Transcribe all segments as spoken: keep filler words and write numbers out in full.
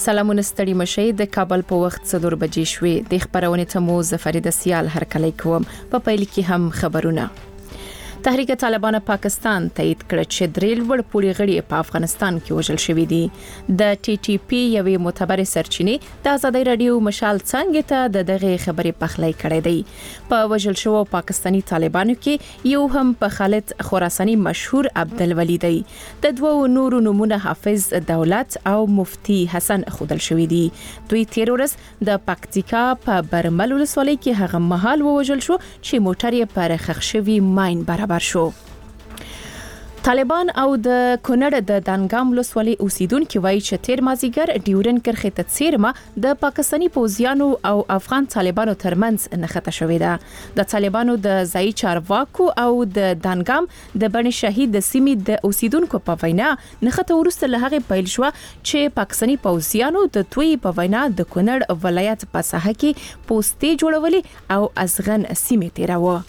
سلامونه ستړي مشي د کابل په وخت څلور بجې شوې د خبرونه ته مو زفرید سیال هرکلی کوم په پیل کې هم خبرونه. تحریک طالبان پاکستان تایید کړ چې درې لوړ پوړي غړي په افغانستان کې وژل شوي دي. د ټي ټي پی یوې معتبر سرچینې د آزادۍ رادیو مشال څنګه ته د دغه خبرې پخلی کړې دی. په وژل شوو پاکستانی طالبانو کې یو هم په خالد خراساني مشهور عبدالولی دی. د دوو نورو نمونه حافظ دولت او مفتی حسن خودل شوي دي. دوی تیر ورځ د پکتیکا په برمل ولسوالۍ کې هغه مهال وژل شو چې موټر یې پر خښ شوی ماین برابر شو. طالبان او د کونړ د دانګام ولسوالۍ اوسیدونکو وایي چې تیر مازیګر ډیورن کرخه ته څیرمه د پاکستانی پوځیانو او افغان طالبانو ترمنځ نښته شوې ده. د طالبانو د ځای چارواکو او د دانګام د بڼ شهید د سیمې د اوسیدونکو په وینا نښته ورسته له هغه پیل شو چې پاکستانی پوځیانو د توي په وینا د کونړ ولایت په ساحه کې پوسټي جوړولې او ازغن سیمې تیراوه.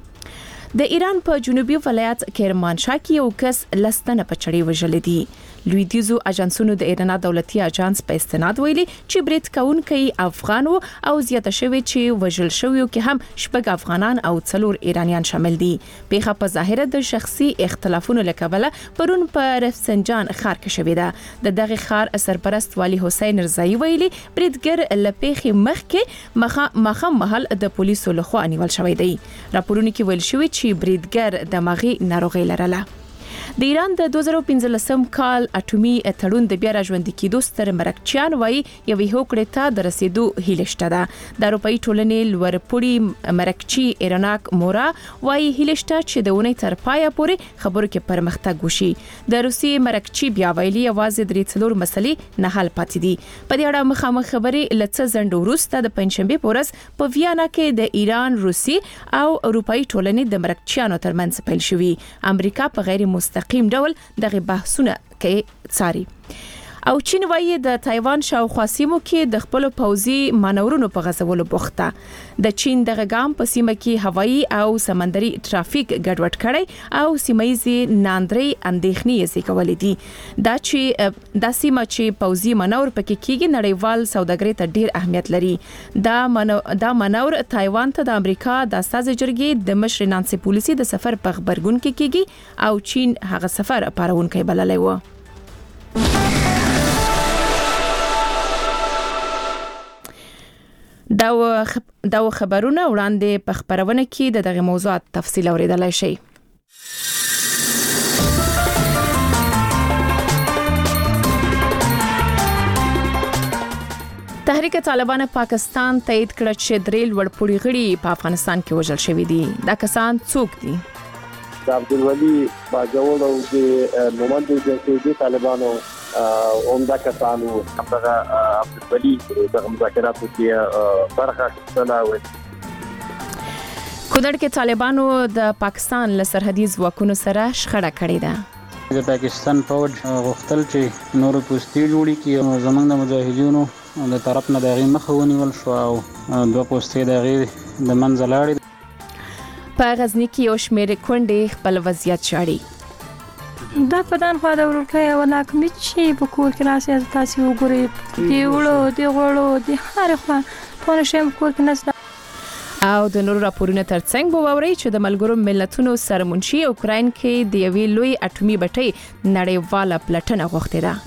د ایران په جنوبي ولایت کرمانشاه کې یو کس لستنه په چړې وژل دي. لویدیزو اجنسونو د ایران دولتي اجنس په استناد ویلي چې برید کوونکي افغان او زیاته شوی چې وژل شویو کې هم شپږ افغانان او څلور ایرانیان شامل دي. پیښه په ظاهره د شخصي اختلافونو لکبله پرون په رفسنجان ښار کې شوې ده. د دغه ښار سرپرست والی حسین رضایی ویلي بریدګر لپیخي مخکې مخه مخه محل د پولیسو لخوا نیول شوی دی. راپورونه کې ویل شوی چې بریدګر دماغي ناروغي لرله. د ایران د دوه زره پنځلسم کال اټومي تړون د بیا راژوندي کېدو ستر مرکچیان وایي یوې هوکړې ته د رسیدو هیله شته ده. د اروپאי ټولنې لوړپوړي مرکچی ایراناک مورا وایي هیله شته چې د ونې تر پایه پورې خبرو کې پرمختګ وشي. د روسي مرکچی بیا ویلي یوازې درې څلور مسلې نه حل پاتې دي. په دې اړه مخامخ خبرې لڅ زنډ وروسته د پنځشنبه په ورځ په ویانا کې د ایران روسي او اروپאי ټولنې د مرکچیانو ترمنځ پیل شوې. امریکا په غیر مستقیم قیم ډول دغه بحثونه کې څاري. او چین وایي د تایوان شاوخوا سیمو کې د خپل پوځي مانورونو په غزولو بوخته. د چین دغه ګام په سیمه کې هوایي او سمندري ټرافیک ګډوډ کړي او سیمایي ناندري اندېښنې زیږولې دي. دا چې د سیمه چې پوځي مانور پکې کېږي نړیوال سوداګرۍ ته ډیر اهمیت لري. دا منو دا مانور تایوان ته د امریکا د استازي جرګې د مشر نانسي پولیسي د سفر په خبرګون کې کېږي او چین هغه سفر پارونکي بللی و. دا دا خبرونه وړاندې په خبرونه کې د دغه موضوعات تفصیل اوریدلای شئ. تحریک طالبان پاکستان تایید کړ چې درې لوړپوړي غړي په افغانستان کې وژل شوي دي. دا کسان څوک دي؟ د عبدالولی باجوړ او د نوماند د طالبانو عمده کسانو هغه عبدالولی د مذاکراتو کې برخه اخیستله و. کونړ کې طالبانو د پاکستان له سرحدي ځواکونو سره شخړه کړې ده. د پاکستان فوج غوښتل چې نور پوسټي جوړي کې زمونږ د مجاهدینو د طرف نه دغه مخه ونیول شو او دوه پوسټي دغه د منځ لاړې. په غزنی کې یو شمېر کونډې خپل وضعیت شاړي. دا پدان خو دا ورکه یو ناکمي چې په کور کې راځي تاسو وګورئ دی وړو دی غړو دی هر خوا په شیم کور کې نشته. او د نورو راپورونو ترڅنګ به ووري چې د ملګرو ملتونو سرمنشي اوکراین کې د یوې لوی اټومي بټۍ نړیواله پلټنه غوښتې ده.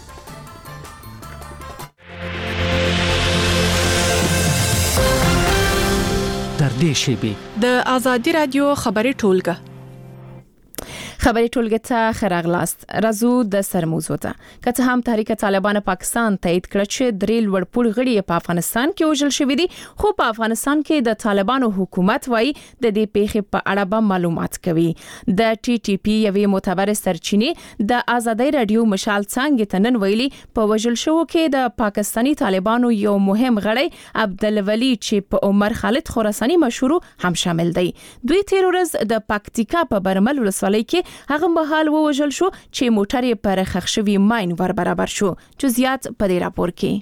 در دې شیبه د آزادي رادیو خبري ټولګه خبري ټولګه ته خراغلاست. رازو د سرموزو ته کته هم تحریک طالبان پاکستان تایید کړ چې درې لوړپوړي غړي په افغانستان کې وژل شوي دي. خو په افغانستان کې د طالبانو حکومت وایي د دې پیښې په اړه به معلومات کوي. د ټي ټي پی یوې معتبر سرچینې د آزادۍ رادیو مشال څنګه تنن ویلي په وژل شو کې د پاکستانی طالبانو یو مهم غړی عبدالولی چې په عمر خالد خراساني مشهور هم شامل دی. دوی تیر ورځ د پکتیکا په برمل ولسوالۍ کې هغه مهال وژل شو چې موټر یې پر خښ شوی ماین ور برابر شو. جزئیات په دې راپور کې.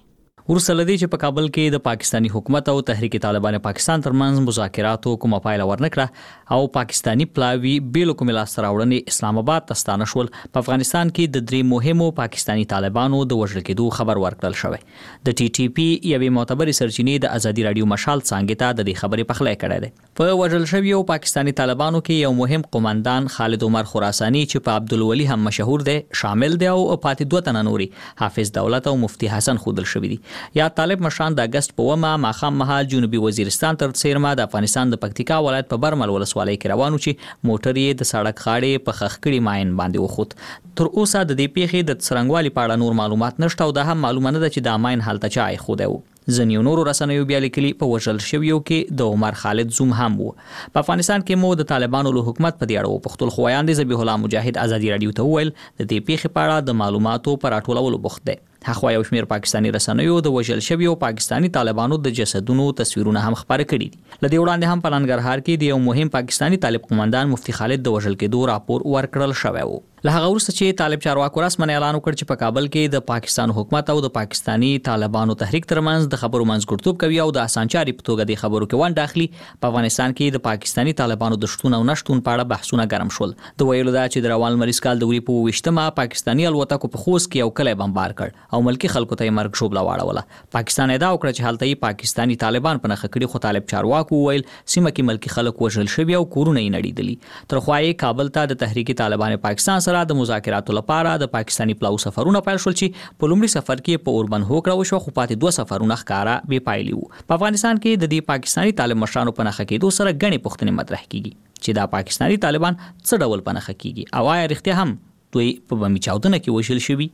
ورسره لدی چې په کابل کې د پاکستانی حکومت او تحریک طالبان پاکستان ترمنځ مذاکراتو کومه پایله ورنکړه او پاکستانی پلاوی بیل کوم لاس راوړنې اسلام آباد ته ستانه شول. په افغانستان کې د درې مهمو پاکستانی طالبانو د وژل کېدو خبر ورکړل شوی. د ټي ټي پی یوې معتبرې سرچینې د ازادي رادیو مشال څنګه ته د دې خبرې پخلی کړی دی. په وژل شویو پاکستانی طالبانو کې یو مهم قومندان خالد عمر خراسانی چې په عبدالولي هم مشهور دی شامل دی او پاتې دوه تنه نوري حافظ دولت او مفتی حسن خودل شوی دي. یا طالب مشران د اگست په ومه ماخام مهال جنوبي وزیرستان تر څیرمه د افغانستان د پکتیکا ولایت په برمل ولسوالۍ کې روانو چې موټر یې د سړک خاړې په خخکړی ماين باندې وخوت. تر اوسه د دې پیښې د څرنګوالي په اړه نور معلومات نشته او دا هم معلومه نه ده چې د ماين حالت چا یې خوده و. ځینې نورو رسنیو بیا لیکلي په وژل شویو کې د عمر خالد زوم هم وو. په افغانستان کې مو د طالبانو له حکومت په دی اړه پختول خویاند ذبیح الله مجاهد ازادي رادیو ته ویل د دې پیښې په اړه د معلوماتو پر راټولولو بوخت دی. هغه یو شمیر پاکستانی رسنیو د وژل شویو پاکستانی طالبانو د جسدونو تصویرونه هم خبره کړي دي. لدې وړاندې هم په ننګرهار کې د یو مهم پاکستانی طالب قومندان مفتی خالد د وژل کېدو راپور ورکړل شوی وو. له هغه وروسته چې طالب چارواکو رسمن اعلان وکړ چې په کابل کې د پاکستان حکومت او د پاکستانی طالبانو تحریک ترمنځ د خبرو منځګړیتوب کوي او د اسانچاري په توګه د خبرو کې ونډه اخلي، په افغانستان کې د پاکستانی طالبانو د شتون او نشټون په اړه بحثونه ګرم شول. د ویلو دا چې د روان مریض کال د وری په وشتمه پاکستانی الوتکو په خوست کې یو کلی بمبار کړ او ملکی خلکو ته مرګ شوبله واړوله. پاکستان ادعا وکړه چې هلته پاکستانی طالبان په نخښه کړي، خو طالب چارواکو ویل سیمه کې ملکی خلک وژل شوي او کورونه یې نړیدلي. تر خو یې کابل ته د تحریک طالبان پاکستان سره د مذاکراتو لپاره د پاکستانی پلاو سفرونه پیل شول چې په لومړي سفر کې په اوربن هوکړه وشو، خو پاتې دوه سفرونه ښکارا بې پایلې وو. په افغانستان کې د دې پاکستانی طالب مشرانو په نخښه کېدو سره غني پوښتنې مطرح کیږي چې دا پاکستانی طالبان څه ډول په نخښه کیږي او آیا رښتیا هم دوی په بمی چاودنه کې وژل شوي.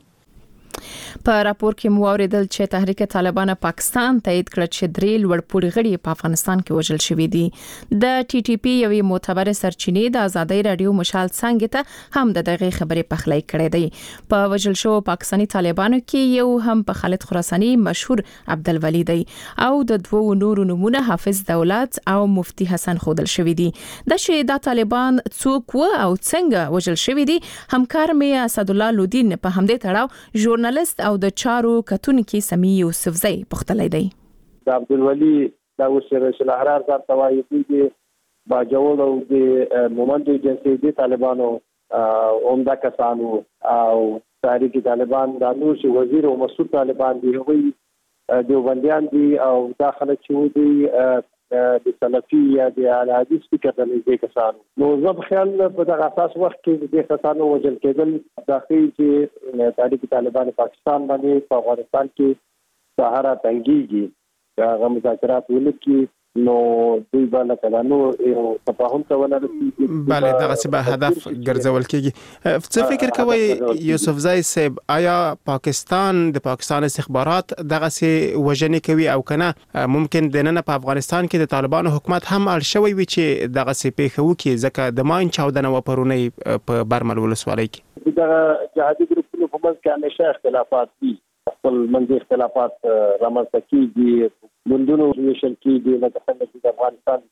په راپور کې مو اوریدل چې تحریک طالبان پاکستان تایید کړ چې درې لوړپوړي غړي په افغانستان کې وژل شوي دي. د ټي ټي پی یوې معتبر سرچینې د ازادي رادیو مشال څنګه ته هم د دغه خبرې پخلی کړې دی. په وژل شو پاکستانی طالبانو کې یو هم په خالد خراسانی مشهور عبدالولي دی او د دوو نورو نمونه حافظ دولت او مفتی حسن خودل شوي دي. د شه د طالبان څوک و او څنګه وژل شوي دي، همکار مې اسد الله لودین په همدې تړاو ژورنالیست او د چارو کتونکي سمی یوسفزئی پختلی دی. د عبدالولي د وسره احرار ځان توایي دي باجوړ او د مومندو جنسي طالبانو عمده کسانو او تحریک طالبان د نور شي وزیر او مسعود طالبان دی هغوی دیوبندیان دي او داخله چې دی د سلفي یا د الحدیث فکر د دې کسانو. نو زه خیال په دغه اساس وخت کې د کسانو وژل کېدل داخلي چې تحریک طالبان پاکستان باندې په افغانستان کې سهارا تنګيږي هغه مذاکرات ولکې نو دوی باندې کلانو یو تفاهم کول لري. بله دغه څه به هدف ګرځول کېږي. څه فکر کوي یوسفزئی صاحب، آیا پاکستان د پاکستان استخبارات دغه څه وژنې کوي او کنه ممکن د نن په افغانستان کې د طالبانو حکومت هم اړ شوی وي چې دغه څه پیښه وکړي، ځکه د ماین چاودنه و پرونی په برمل ولسوالۍ کې دغه جهادي ګروپونو په منځ کې همیشه اختلافات دي، خپل منځي اختلافات رامنځته کیږي، ګوندونو ویشل کیږي. لکه څنګه چې د افغانستان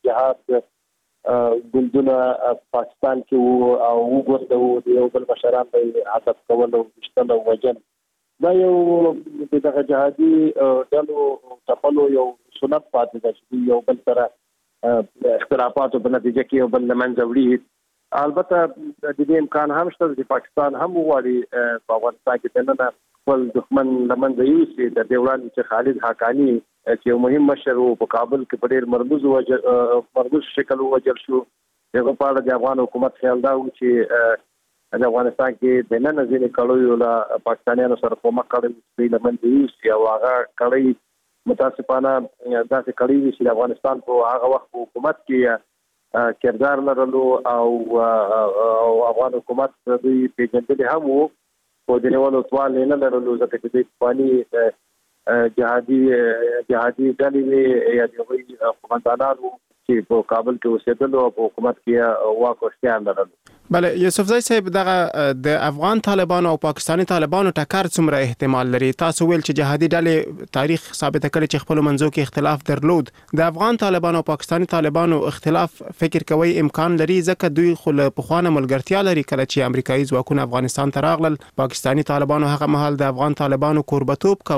جهاد ګوندونه پاکستان کې وو او وګورځو د یو بل مشران به هدف کول او مشتل او وجن دا یو دغه جهادي ډلو تپلو یو سنت پاتې ده چې یو بل سره اختلافاتو په نتیجه کې یو بل لمنځه وړي. البته د دې امکان هم شته چې پاکستان هم وغواړي په افغانستان کې دننه خپل دښمن لمنځه یوسي. د دې وړاندې چې خالد حقانی چې یو مهم مشر وو په کابل کې په ډېر مرموز وجه مرموز شکل وجل شو، هغه په اړه د افغان حکومت خیال دا و چې د افغانستان کې د نن ځینې کړیو له پاکستانیانو سره کومک کړی دی لمنځه یوسي او هغه کړی متاسفانه داسې کړی وي چې د افغانستان په هغه وخت حکومت کې کردار لرلو او افغان حکومت دوی پیژندلي هم وو په دې ډول توال نه لرلو، ځکه چې د افغاني جهادي جهادي ډلې یا د قومندانانو چې په کابل کې اوسېدل او په حکومت کې واک او اختیار لرل. بله یوسفزئی صاحب، دغه د افغان طالبانو او پاکستانی طالبانو ټکر څومره احتمال لري؟ تاسو ویل چې جهادي ډلې تاریخ ثابت کړي چې خپل منځو کې اختلاف درلود. د افغان طالبانو او پاکستانی طالبانو اختلاف فکر کوي امکان لري، ځکه دوی خو له پخوانه ملګرتیا لري. کله چې امریکایي ځواکونه افغانستان ته راغلل، پاکستانی طالبانو هغه مهال د افغان طالبانو کوربتوب کاوه.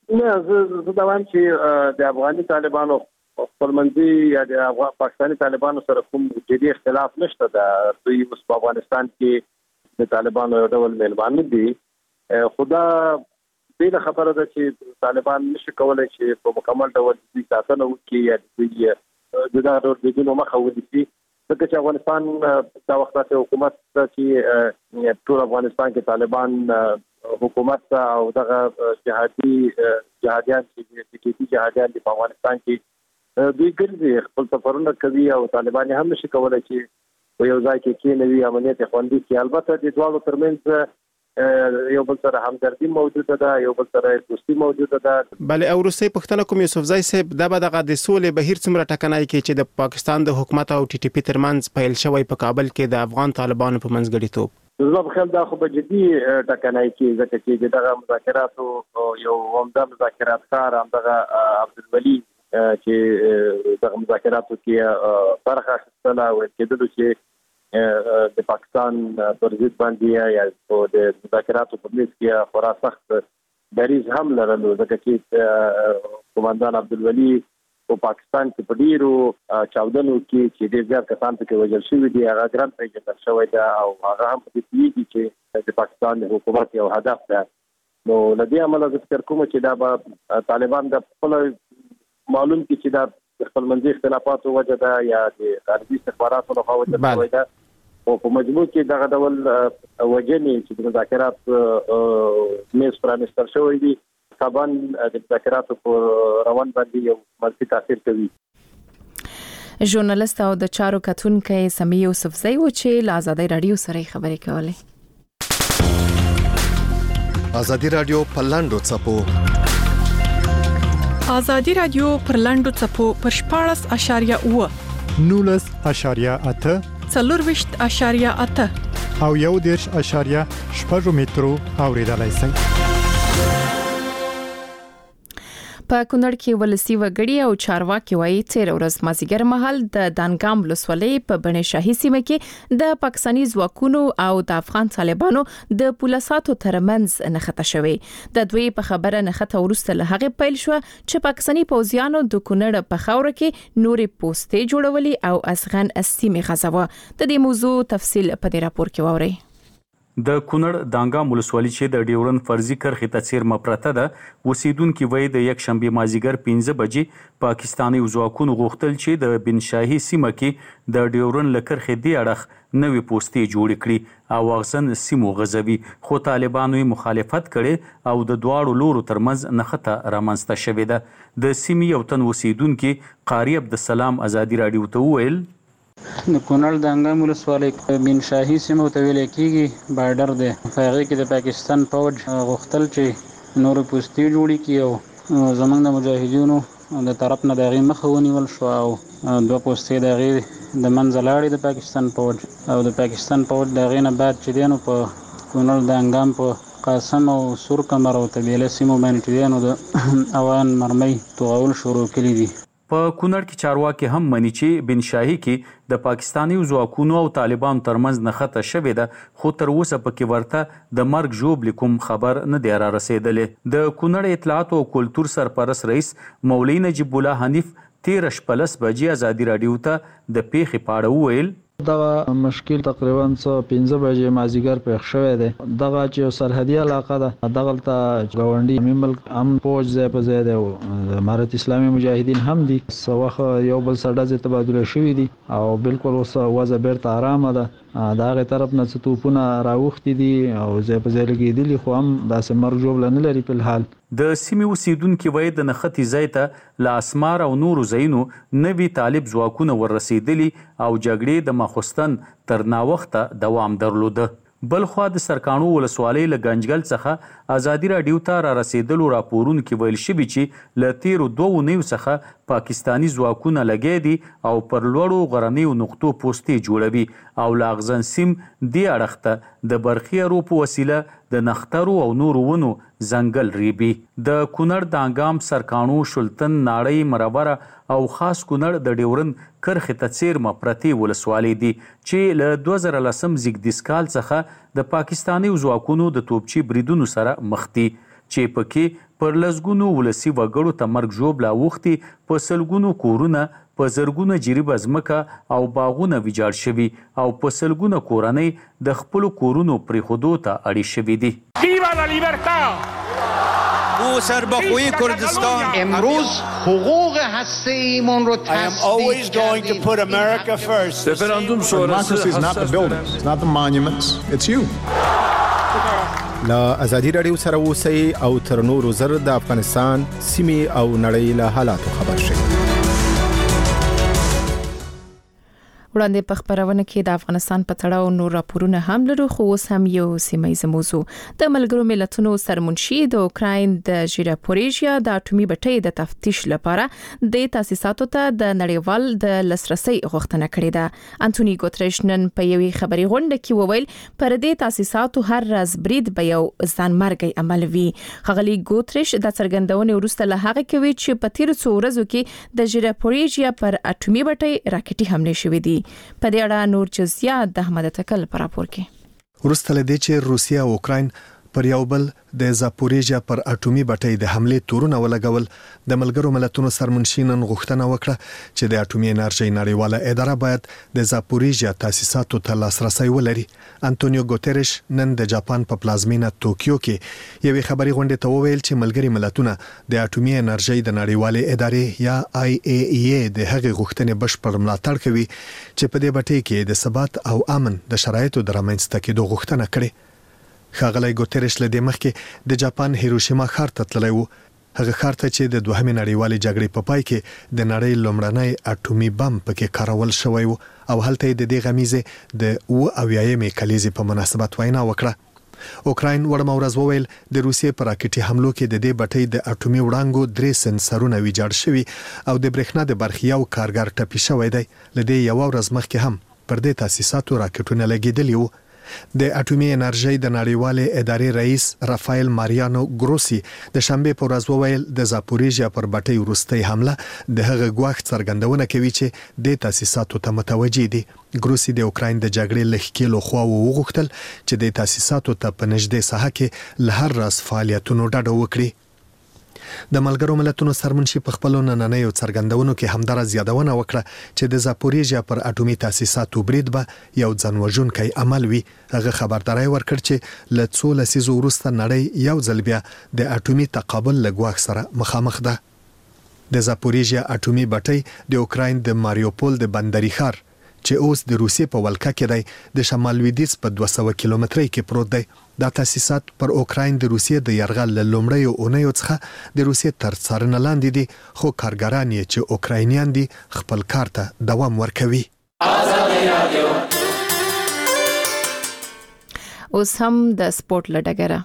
نه زه دا وایم چې د افغاني طالبانو خپلمنځي یا د افغان پاکستاني طالبانو سره کوم جدي اختلاف نشته. د دوی اوس په افغانستان کې د طالبانو یو ډول میلمانه دي. خدا دې خبره ده چې طالبان نشي کولای چې په مکمل ډول د ساتنه وکړي یا د دغه ډول د دینو مخه ونیسي. ځکه چې افغانستان دا وخت ته حکومت چې ټول افغانستان کې طالبان حکومت او دغه جهادي جهاديان چې کیږي جهاديان په افغانستان کې دوی ګرځي خپل سفرونه کوي او طالبان هم نشي کولای چې په یو ځای کې کې نوي عملیات خوندي کړي. البته د دوه ترمنځ یو بل سره همدردي موجوده ده، یو بل سره دوستي موجوده ده. بل او روسي پښتنه کوم یوسفزای صاحب دا به دغه د سولې بهیر څومره ټکنای کې چې د پاکستان د حکومت او ټي ټي پی ترمنځ پیل شوی په کابل کې د افغان طالبانو په منځګړیتوب. زه په خیال دا خو به جدي ټکنای کې ځکه چې دغه مذاکراتو یو عمده مذاکرات کار همدغه عبدالولي چې دغه مذاکراتو کې برخه اخیستله او کېدلو چې د پاکستان پر ضد باندې یا د مذاکراتو په میز کې خورا سخت دریځ هم لرلو، ځکه چې قومندان عبدالولي په پاکستان کې په ډیرو چاودنو کې چې ډېر زیات کسان پکې وژل شوي دي هغه ګران پیژندل شوی ده او هغه هم په دې کې چې د پاکستان د حکومت یو هدف ده. نو لدې عمله زه فکر کوم چې دا به طالبان د خپل معلوم کې چې دا خپلمنځي اختلافاتو وجه ده یا د خارجي استخباراتو لخوا وجه ده او په مجموع کې دغه ډول وجنې چې د مذاکرات میز پرانستل شوی دي طبعا د مذاکراتو په روان باندې یو منفي تاثیر کوي. ژورنالیست او د چارو کتونکو سمیع یوسفزی و چې له آزادۍ رادیو سره خبرې کولې. آزادۍ رادیو په لاندو چپو آزادۍ رادیو پر لاندو چپو پر شپاړس اشاریه اوه نولس اشاریه اته څلورویشت اشاریه اته او یو دېرش اشاریه شپږ مترو اوریدلای شئ. په کونړ کې ولسی وګړي او چارواکي وایي تیر ورځ مازیګر مهال د دانګام ولسوالۍ په بنې شاهي سیمه کې د پاکستاني ځواکونو او د افغان طالبانو د پولیساتو ترمنځ نښته شوې. د دوی په خبره نښته ورسته له هغه پیل شو چې پاکستاني پوځیانو د کونړ په خاور کې نورې پوسټې جوړولې او افغان سیمه غزوه. د دې موضوع تفصیل په دې راپور کې واورئ. د کونړ دانګام ولسوالۍ چې د ډیورن فرضي کرښې ته څیرمه پرته ده اوسیدونکو وایي د یک شنبه مازیګر پنځه بجې پاکستاني ځواکونو غوښتل چې د بن شاهي سیمه کې د ډیورن لکرخې دی اړخ نوې پوسټې جوړ کړي او اغزن سیمو غزوي، خو طالبانو مخالفت کړي او د دواړو لورو ترمنځ نښته رامنځته شوې ده. د سیمې یو تن اوسیدونکو قاری عبدالسلام آزادۍ رادیو ته وویل د کونړ دانګام ولسوالۍ بن شاهي سیمه ته ویل کېږي بارډر دی، په هغې کې د پاکستان فوج غوښتل چې نورې پوستې جوړې کړي او زموږ د مجاهدینو د طرف نه د هغې مخه ونیول شوه او دوه پوستې د هغې د منځه لاړې د پاکستان فوج او د پاکستان فوج د هغې نه بعد چې دی نو په کونړ دانګام په قاسم او سور کمر او طبیله سیمو باندې چې دی نو د اوان مرمۍ توغول شروع کړي دي. په کونړ کې چارواکي هم مني چې بن شاهي کې د پاکستاني ځواکونو او طالبانو ترمنځ نښته شوې ده، خو تر اوسه پکې ورته د مرګ ژوبلې کوم خبر نه دی را رسېدلی. د کونړ اطلاعات او کلتور سرپرست رئیس مولوي نجیب الله حنیف تیر شپه لس بجې آزادۍ رادیو ته د پیښې په اړه وویل دغه مشکل تقریبا څه پنځه بجې مازیګر پیښ شوی دی. دغه چې سرحدي علاقه ده دغه ته ګاونډي ملک هم فوج ځای په ځای دی او امارت اسلامي مجاهدین هم دي، څه وخت یو بل سره ډزې تبادله شوي دي او بالکل اوس وضع بیرته ارامه ده. د هغې طرف نه څه توپونه راوښتي دي او ځای په ځای لګېدلي خو هم داسې مرګ ژوبله نه لري په الحال. د سیمې اوسیدونکو وایي د نښتې ځای ته له اسمار او نورو ځایونو نوي طالب ځواکونه وررسېدلي او جګړې د ماخوستن تر ناوخته دوام درلوده. بلخوا د سرکاڼو ولسوالۍ له ګنجګل څخه آزادۍ رادیو ته را رسېدلو راپورونو کې ویل شوي چې له تیرو دوه اونیو څخه پاکستاني ځواکونه لګیا دي او پر لوړو غرنیو نقطو پوستې جوړوي او له اغزن سیم دې اړخ ته د برخیارو په وسیله د نخترو او نورو ونو ځنګل ریبي. د کونړ دانګام سرکاڼو شلتن ناړۍ مربره او خاص کونړ د ډیورن کرښې ته څیرمه پرتې ولسوالۍ دي چې له دوه زره لسم زیږدیز کال څخه د پاکستاني ځواکونو د توپچي بریدونو سره مخ دي چې پکې پر لسګونو ولسی وګړو ته مرګ ژوبله اوښتي، په سلګونو کورونه، په زرګونه جریبه ځمکه او باغونه ویجاړ شوي او په سلګونه کورنۍ د خپلو کورونو پرېښودو ته اړې شوي دي. ما سربخوی کردستان امروز حقوق هسته‌ایمون رو تثبیت کردیم. رفراندوم شورای is not the buildings, it's not the monuments, it's you. لا ازادي رادیو سره اوسئ او تر نورو زر د افغانستان سیمې او نړۍ له حالاتو خبر شئ. وړاندې په خبرونه کې د افغانستان په تړاو نور راپورونه هم لرو، خو اوس هم یو سیمایي موضوع. د ملګرو ملتونو سرمنشي د اوکراین د ژیراپوریژیا د اټومي بټۍ د تفتیش لپاره د تاسیساتو ته د نړیوال د لاسرسي غوښتنه کړې ده. انټونی ګوتریش نن په یوې خبري غونډه کې وویل پر دې تاسیساتو هر راز برید به یو ځانمرګي عمل وي. ښاغلي ګوتریش د څرګندونې وروسته له هغه کوي چې په تیر څو ورځو کې د ژیراپوریژیا پر اټومي بټۍ راکټي حمله شوې دي. په دې اړه نور جزئیات د احمد تکل پر راپور کې. ورسته لدې چې روسیا او اوکراین پر یو بل د زاپوریژیا پر اټومي بټۍ د حمله تورونه ولګول، د ملګرو ملتونو سرمنشینن غوښتنه وکړه چې د اټومي انرژي نړیواله اداره باید د زاپوریژیا تاسیساتو ته لاسرسي ولري. انټونیو ګوتریش نن د جاپان په پلازمینه توکیو کې یوې خبري غونډې ته وویل چې ملګري ملتونه د اټومي انرژي د نړیواله ادارې یا آی ای ای د هغې غوښتنې بشپړ ملاتړ کوي چې په دې بټۍ کې د ثبات او امن د شرایطو د رامنځته کېدو غوښتنه کړې. ښاغلی ګوتریش له دې مخکې د جاپان هیروشیما ښار ته تللی و، هغه ښار ته چې د دوهمې نړیوالې جګړې په پای کې د نړۍ لومړنی اټومي بم پکې کارول شوی و او هلته د دې غمیزې د اوه اویایمې کلیزې په مناسبت وینا وکړه. اوکراین وړمه ورځ وویل د روسیې په راکټي حملو کې د دې بټۍ د اټومي وړانګو درې سنسرونه ویجاړ شوي او د برېښنا د برخې یو کارګر ټپي شوی دی. له دې یوه ورځ مخکې هم پر دې تاسیساتو راکټونه لګېدلي وو. د اټومي انرژي د نړیوالې ادارې رئیس رافایل ماریانو ګروسی د شنبه په ورځ وویل د زاپوریژیا پر بټۍ وروستۍ حمله د هغه ګواښ څرګندونه کوي چې د تاسیساتو ته متوجي دي. ګروسی د اوکراین د جګړې لخکېلو خوا وغوښتل چې د تاسیساتو ته په نږدې ساحه کې له هر راز فعالیتونو ډډه وکړي. د ملګرو ملتونو سرمنشي په خپل نننیو څرګندونو کې همدارس یادونه وکړه چې د زاپوریژیا پر اټومي تاسیساتو برید به یو ځانوژونکی عمل وي. هغه خبرداري ورکړ چې له څو لسیزو وروسته نړۍ یو ځل بیا د اټومي تقابل له ګواښ سره مخامخ ده. د زاپوریژیا اټومي بټۍ د اوکراین د ماریوپول د بندري ښار چې اوس د روسیې په ولکه کې دی د شمال لویدیځ په دوه سوه کیلومترۍ کې پروت دی. دا تاسیسات پر اوکراین د روسیې د یرغل له لومړیو اونیو څخه د روسیې تر څارنې لاندې دي، خو کارګران یې چې اوکراینیان دي خپل کار ته دوام ورکوي. اوس هم د سپورت له ډګره.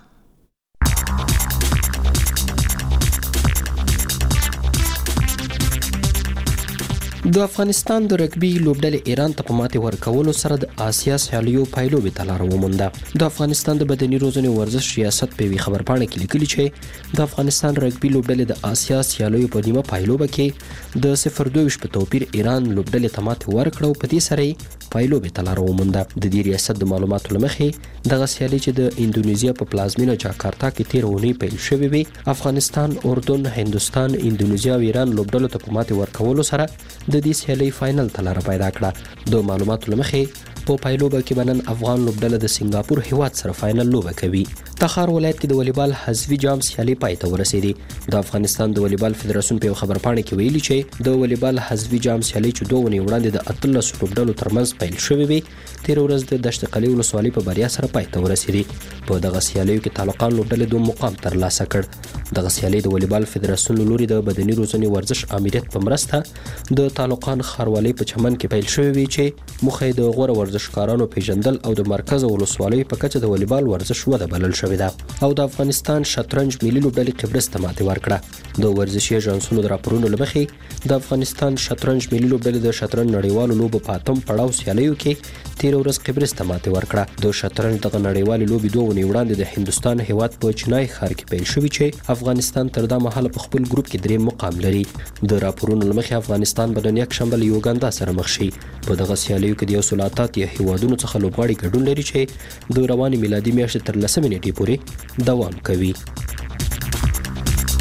د افغانستان د رګبي لوبډلې ایران ته په ماتې ورکولو سره د آسیا سیالیو پایلوبې ته لار ومونده. د افغانستان د بدني روزنې ورزش ریاست په یوې خبرپاڼه کې لیکلي چې د افغانستان رګبي لوبډلې د آسیا سیالیو په نیمه پایلوبه کې د صفر دوه ویشت په توپیر ایران لوبډلې ته ماتې ورکړه او په دې سره یې پایلوبې ته لار ومونده. د دې ریاست د معلوماتو له مخې دغه سیالي چې د اندونیزیا په پلازمینه جاکارتا کې تیر اونۍ پیل شوې وي، افغانستان، اردن، هندوستان، اندونیزیا او ایران لوبډلو ته په ماتې ورکولو سره د دې سیالي فائنل ته لار پیدا کړه. د معلوماتو له مخې په پایلوبه کې بنن افغان لوبډله د سنگاپور هیواد سره فائنل لوبه کوي. تخار ولایت کې د والیبال حذفي جام سیالي پای ته ورسېدې. د افغانستان د والیبال فدراسیون په خبرپاڼه کې ویلي چې د والیبال حذفي جام سیالي چې دوه ونې وړاندې د اتلس لوبډلو ترمنځ پیل شوې وي، تیر ورځ د دشت قلی ولسوالۍ په بریا سره پای ته ورسېدې. په دغه سیالیو کې تعلقان لوبډلې دوه مقام ترلاسه کړ. دغه سیالي د والیبال فدراسیون له لوري د بدني روزنې ورزش امریت په مرسته د تعلقان ښاروالۍ په چمن کې پیل شوې وي چې موخه یې د غوره ورزشکارانو پیژندل او د مرکز او ولسوالیو په کچه د والیبال ورزش وده بلل شوې ده. او د افغانستان شطرنج ملي لوبډلې قبرس ته ماتې ورکړه. د ورزشي اژانسونو د راپورونو له مخې د افغانستان شطرنج ملي لوبډلې د شطرنج نړیوالو لوبو په اتم پړاو سیالیو کې تیر ورځ قبرس ته ماتې ورکړه. د شطرنج دغه نړیوالې لوبې دوه ونې وړاندې د هندوستان هیواد په چنای ښار کې پیل شوې چې افغانستان تر دا مهاله په خپل ګروپ کې درې مقام لري. د راپورونو له مخې افغانستان به نن یکشنبه له یوګاندا سره مخ شي. په دغه سیالیو کې د یو سل اتیا هیوادونو څخه لوبغاړي ګډون لري چې د روانې میلادي میاشتې تر لسمې نیټې پورې دوام کوي.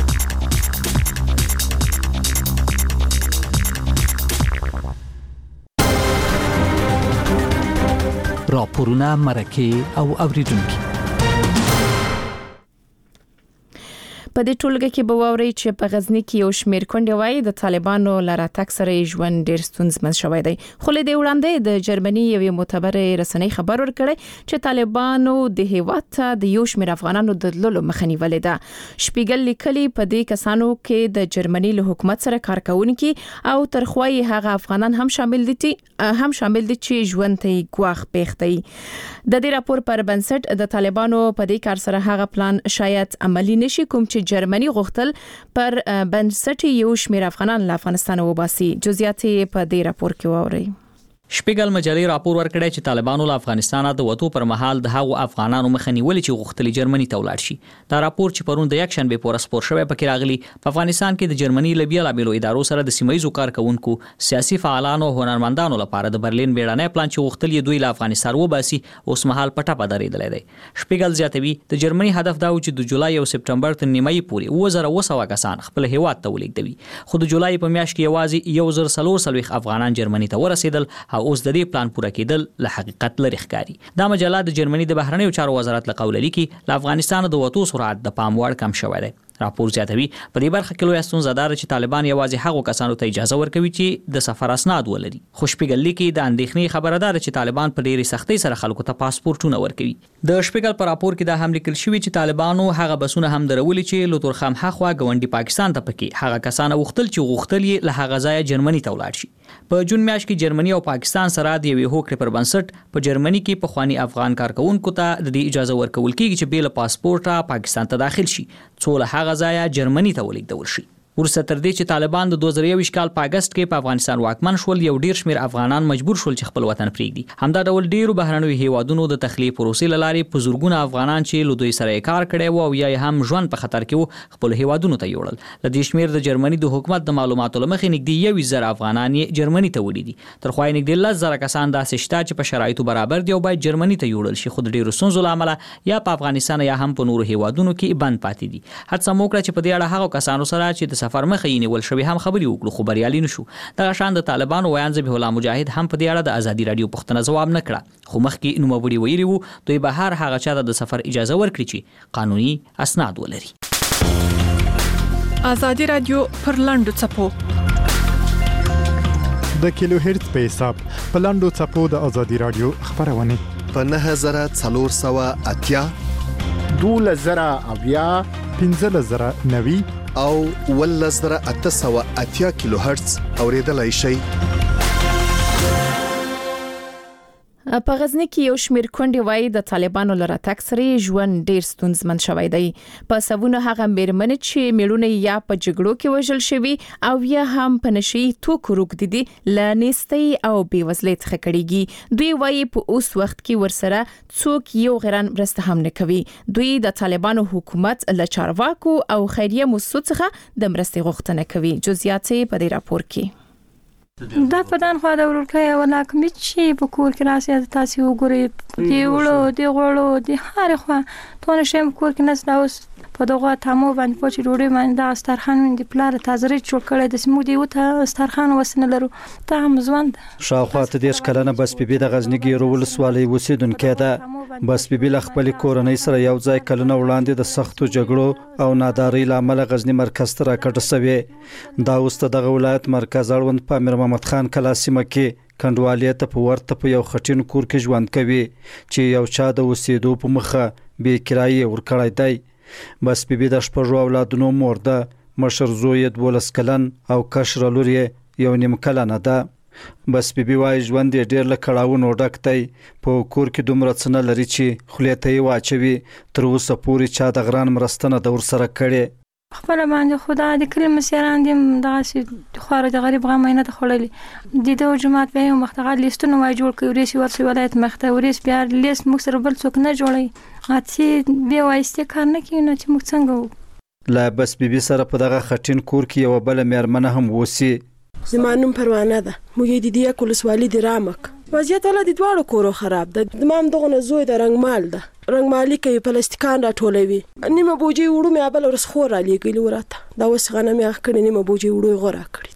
راپورونه مرکه او اوریدونکو. په دې ټولګه کې به واوري چې په غزنی کې یو شمېر کونډې وایي د طالبانو لاره تک سره ژوند ډېر ستونزمن شوی دی. خو له دې وړاندې د جرمني یوې معتبرې رسنۍ خبر ورکړی چې طالبانو د هیواد ته د یو شمېر افغانانو د تللو مخه نیولې ده. شپیګل لیکلي په دې کسانو کې د جرمني له حکومت سره کار کوونکي او ترخوي هغه افغانان هم شامل دي هم شامل دي چې ژوند ته ګواخ پېختي. د دې راپور پر بنسټ د طالبانو په دې کار سره هغه پلان شاید عملی نشي کوم چې جرمني غوښتل پر بنسټ یو شمېر افغانان له افغانستان وباسي. جزئیات په دې راپور کې واورئ. شپیګل مجلې راپور ورکړی چې طالبانو له افغانستانه د وټو پر مهال د هغو افغانانو مخه نیولې چې غوښتل جرمني ته ولاړ شي. دا راپور چې پرون د یک شنبه پورې سپور شوی پکې راغلی په افغانستان کې د جرمني له بیلابېلو ادارو سره د سیمایي کارکونکو سیاسي فعالانو او هنرمندانو لپاره د برلین بیړنی پلان چې غوښتل یې دوی له افغانستان وباسي اوس مهال پټه پټه درېدلی دی. شپیګل زیاتوي د جرمني هدف دا و چې د جولای او سپټمبر تر نیمایي پورې اوه زره اوه سوه کسان خپل هیواد ته ولېږدوي. خو د جولای په میاشت کې یوازې یو زر څلور څلوېښت افغانان جرمني ته ورسېدل او اوس د دې پلان پوره کېدل له حقیقت لري ښکاري. دا مجله د جرمني د بهرنیو چارو وزارت له قوله لیکي له افغانستان د وټو سرعت د پام وړ کم شوی دی. راپور زیاتوي په دې برخه کې لوی ستونزه ده چې طالبان یوازې هغو کسانو ته اجازه ورکوي چې د سفر اسناد ولري. خو شپیګل لیکي د اندېښنې خبره ده چې طالبان په ډېرې سختۍ سره خلکو ته پاسپورتونه ورکوي. د شپیګل په راپور کې دا هم لیکل شوی چې طالبانو هغه بسونه هم درولي چې له تورخم هخوا ګاونډي پاکستان ته پکې هغه کسان غوښتل چې غوښتل یې له هغه ځایه جرمني ته ولاړ شي. په جون میاشت کې جرمني او پاکستان سره د یوې هوکړې پر بنسټ په جرمني کې پخوانی افغان کارکونکو ته د دې اجازه ورکول کېږي چې بې له پاسپورټه پاکستان ته داخل شي څو له هغه ځایه جرمني ته ولیږدول شي. ورسته تر دې چې طالبان د دوه زره یو کال په اگست کې په افغانستان واکمن شول یو ډیر شمیر افغانان مجبور شول چې خپل وطن پرېږدي. همدا ډول ډیرو بهرنیو هیوادونو د تخلیه پروسې لارې په زورګونه افغانان چې له دوی سره کار کړي وو او یا هم ژوند په خطر کې وو خپل هیوادونو ته یوړل. د دې شمیر د جرمني د حکومت د معلوماتو لمخې نږدې یو زر افغانان یې جرمني ته وړي دي. تر خو یې نږدې لس زره کسان داسې شته چې په شرایطو برابر دي او باید جرمني ته یوړل شي خو د ډیرو ستونزو له امله یا په افغانستان یا هم په نورو هیوادونو کې بند پاتې دي. هڅه مو کړه چې په دې اړه هغه کسانو سره چې د سفر مخه یې نیول شوی هم خبري وکړو خو بریالي نشو. دغه شان د طالبانو ویان ذبیح الله مجاهد هم په دې اړه د ازادي رادیو پوښتنه ځواب نه کړه خو مخکې نوموړي ویلي وو دوی به هر هغه چا د سفر اجازه ورکړي چې قانوني اسناد ولري. ازادي رادیو پر لاندو چپو د کیلو هرتز په حساب په لاندو چپو د ازادي رادیو خبرونه په نه زره څلور سوه اتیا دوله زره اویا پنځه زره نوي او ول زره اته سوه اتیا کیلو هرتز اوریدلای شي. په غزنی کې یو شمېر کونډې وایي د طالبانو لاره تک سره ژوند ډېر ستونزمن شوی دی. په سبونه هغه میرمنې چې میړونه یا په جګړو کې وژل شوي او یا هم په نشي توکو روږدي دي له نیستۍ او بېوزلۍ څخه کړېږي. دوی وایي په اوس وخت کې ورسره څوک یو غیران مرسته هم نه کوي. دوی د طالبانو حکومت له چارواکو او خیریه مؤسسو څخه د مرستې غوښتنه کوي. جزئیات په دې راپور کې دا پدان خو دا ورکه ولا کوم چې په کور کې راسي تاسو وګورئ دی وړو دی غوړو دی هر خو ټول شیم کور کې نس دا اوس په دغه تمو باندې پوچې ډوډۍ باندې دا سترخان دی پلار تازه جوړ کړی د سمو دی وته سترخان وسنه لرو ته هم ځوند شاوخوا ته دیش کلنه بس بیبي د غزنی ګیرو ولسوالۍ اوسیدونکې ده. بس بیبي له خپل کورنۍ سره یو ځای کلنه وړاندې د سختو جګړو او نادارۍ لامل غزنی مرکز ته راکټ شوی. دا اوس دغه ولایت مرکز اړوند په امیر محمد خان کلاسیمه کې کندوالې ته په ورته په یو خټین کور کې ژوند کوي چې یو چا د اوسېدو په مخه بې کرایې ورکړی دی. بس بیبي د شپږو اولادونو مور ده. مشر زوی یې دولس کلن او کشره لور یې یو نیم کلنه ده. بس بیبي وایي ژوند یې ډېر له کړاوونو ډک دی. په کور کې دومره څه نه لري چې خولې ته یې واچوي. تر اوسه پورې چا د غران مرسته نه ده ورسره کړې. خپل باندې خدا د کلی مسیران دي داسې خور د غریب غم نه ته خړلې د دې جماعت به یو مختغه لیستونه وای جوړ کوي ریس ورسې ولایت مخته ورس بیا لیست موږ سره بل څوک نه جوړي اته به وایسته کار نه کوي نه چې موږ څنګه لا بس بیبي سره په دغه خټین کور کې یو بل میرمنه هم وسی. زمانم پروانه ده موږ د دې کولسوالي د رامک وضعیت ولا د دواړو کورو خراب ده. د مام دغه زوی د رنگمال ده رنگمالي کوي پلاستیکان را ټولوي نیمه بوجي وړو مې بل ورس خور را لګي لورته دا وس غنه مې اخ کړي نیمه بوجي وړو غوړه کړی.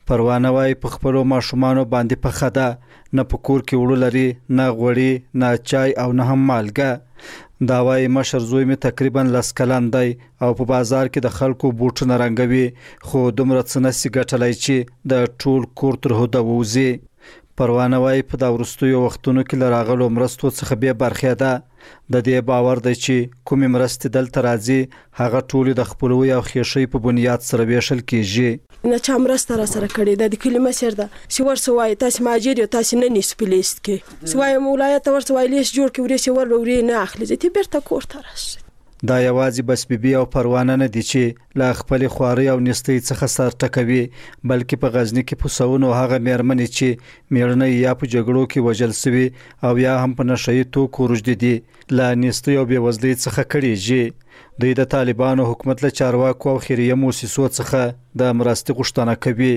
پروانه وای په خپل ماشومان باندې په خدا نه پکور کې وړو لري نه غوړي نه چای او نه هم مالګه دا وای مشر زوی می تقریبا لس کلن دی او په بازار کې د خلکو بوټونه رنګوي خو دومره څه نسی ګټلای چې د ټول کور تر هدا ووزي پروانه وای په دا ورستیو وختونو کې لراغلو مرستو څخه به برخه ده د دې باور دی چې کومې مرستې دلته راځي هغه ټول د خپلوي او خېشۍ په بنیاد سره ویشل کیږي نه چا مرسته را سره کړې د کلمه سر ده چې ورسوای تاسو ماجر یو تاسو نه نیس پلیست کې سوای مولایت ورسوای لیش جوړ کې ورې ور ورې نه اخلي چې بیرته کور ته راشي دا یوازې بس بیبي او پروانه نه دي چې لا خپل خواري او نستي څخه سر ټکوي بلکې په غزنی کې پوسونو هغه مېرمنې چې میړنه یا په جګړو کې وژل سوي او یا هم په نشئی توکو روجدي دي لا نستي او بېوزلۍ څخه کړيږي دوی د طالبانو حکومت له چارواکو او خیریه موسسو څخه د مرستې غوښتنه کوي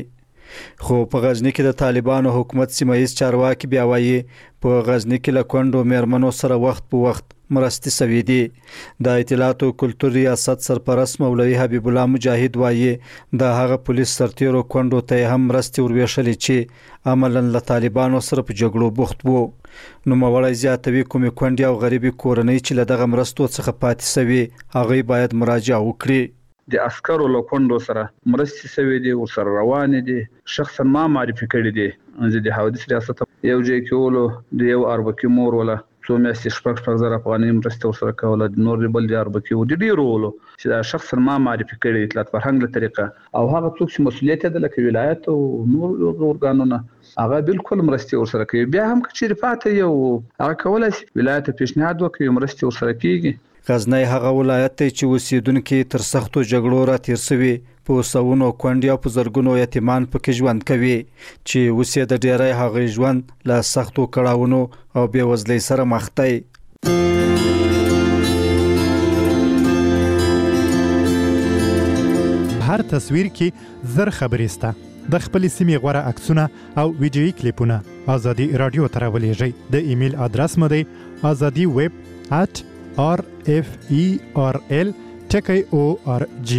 خو په غزنی کې د طالبانو حکومت سیمایي چارواکي بیا وایي په غزنی کې له کندو مېرمنو سره وخت په وخت مرستې سوي دي د اطلاعات او کلتور ریاست سرپرست مولوي حبیب الله مجاهد وایي د هغه پولیس سرتیرو کندو ته هم مرستې ورويشلې چې عملاً له طالبانو سره په جګړو بوخت وو نو مولوي زیاتوي کومې کندې او غریبي کورنۍ چې له دغه مرستو څخه پاتې سوي هغه باید مراجعه وکړي د عسکرو له کندو سره مرستې سوي دي او سره روان دي شخصا ما معرفي کړی دي د حوادث ریاست یو ځای کې ولو د یو اربکی مور ولا څو میاشتې شپږ شپږ زره افغانۍ مرستې ورسره کوله د نور بل د اربکی و د ډیرو ولو چې دا شخصا ما معرفي کړی اطلاعات فرهنګ له طریقه او هغه څوک چې مسؤلیت د لکه ولایت او نور اورګانونه هغه بالکل مرستې ورسره کوي بیا هم چې رفاته یو هغه کولای شي ولایت پیشنهاد وکړي مرستې ورسره کیږي غزنی هغه ولایت ته چې اوسیدونکو تر سختو جګړو را تیر شوي په سونو کونډي او په زرګونو یتیمان پکې ژوند کوي چې اوسې د ډیرای هغه ژوند له سختو کړهونو او بېوزلۍ سره مخ دی هر تصویر کې زر خبرې سته د خپل سیمې غوړه عکسونه او ویډیوي کلیپونه ازادي رادیو ته راولېږئ د ایمیل ادرس مو دی azadi web at r f e r l ټکی او ار جی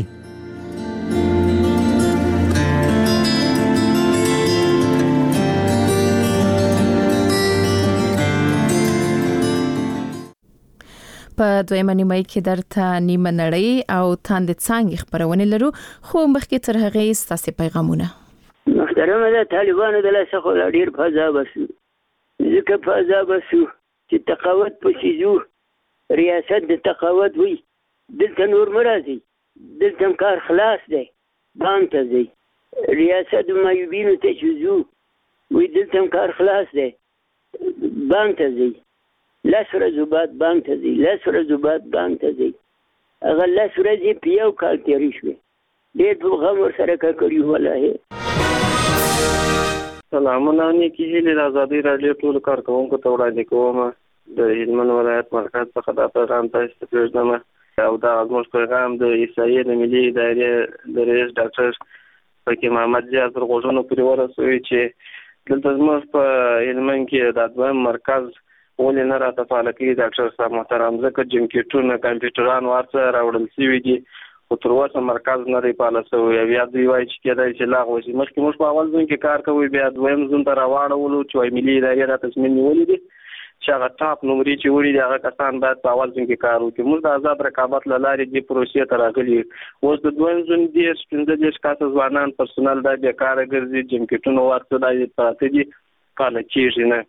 په دویمه نیمه کې درته نیمه نړۍ او تاند څنګه خبرونه لرو خو مخکې تر هغه ستاسو پیغامونه محترمه د طالبانو د لاسه خو ډیر فضا بسو ځکه فضا بسو چې تقاوت پسیزو ریاست د تقاوت وي دلته نور مرازي دلته کار خلاص دی بانک ته ځي ریاست مایوبینو ته چوزو وي دلته کار خلاص دی بانک ته ځي لاس ورځو بعد بانک ته ځي لاس ورځو بعد بانک ته ځي هغه لاس ورځې په یو کال تېرې شوې ډېر په غم ورسره کړي والله سلامونه نیکي هیلې د ازادي راډیو ټولو کارکوونکو ته وړاندې کوم د هلمند ولایت مرکز څخه د پیغام تاسو ته پېژنم او دا زموږ پیغام د عیسایي د ملي ادارې د رئیس ډاکټر فقیر محمد زیات غوښتنه پرې ورسوي چې دلته زموږ په هلمند کې د دویم مرکز ولې نه راته فعال کړي ډاکټر صاحب محترم ځکه جنکټونه کمپیوټران ورته راوړل شوي دي خو تر اوسه مرکز نه دی فعال شوی بیا دوی وایي چې کېدای شي لاغ وشي مخکې موږ په اول ځون کې کار کوو بیا دویم ځون ته راواړولو چې وايي ملي ادارې را تصمیم نیولې دي چې هغه ټاپ نمرې چې وړي دي هغه کسان باید په اول ځون کې کار وکړي موږ د آزاد رقابت له لارې دې پروسې ته راغلي اوس د دویم ځون دېرش پنځه دېرش کسه ځوانان پرسونل دا بېکاره ګرځي جنکټونه ورته دا پراته دي فعال کېږي نه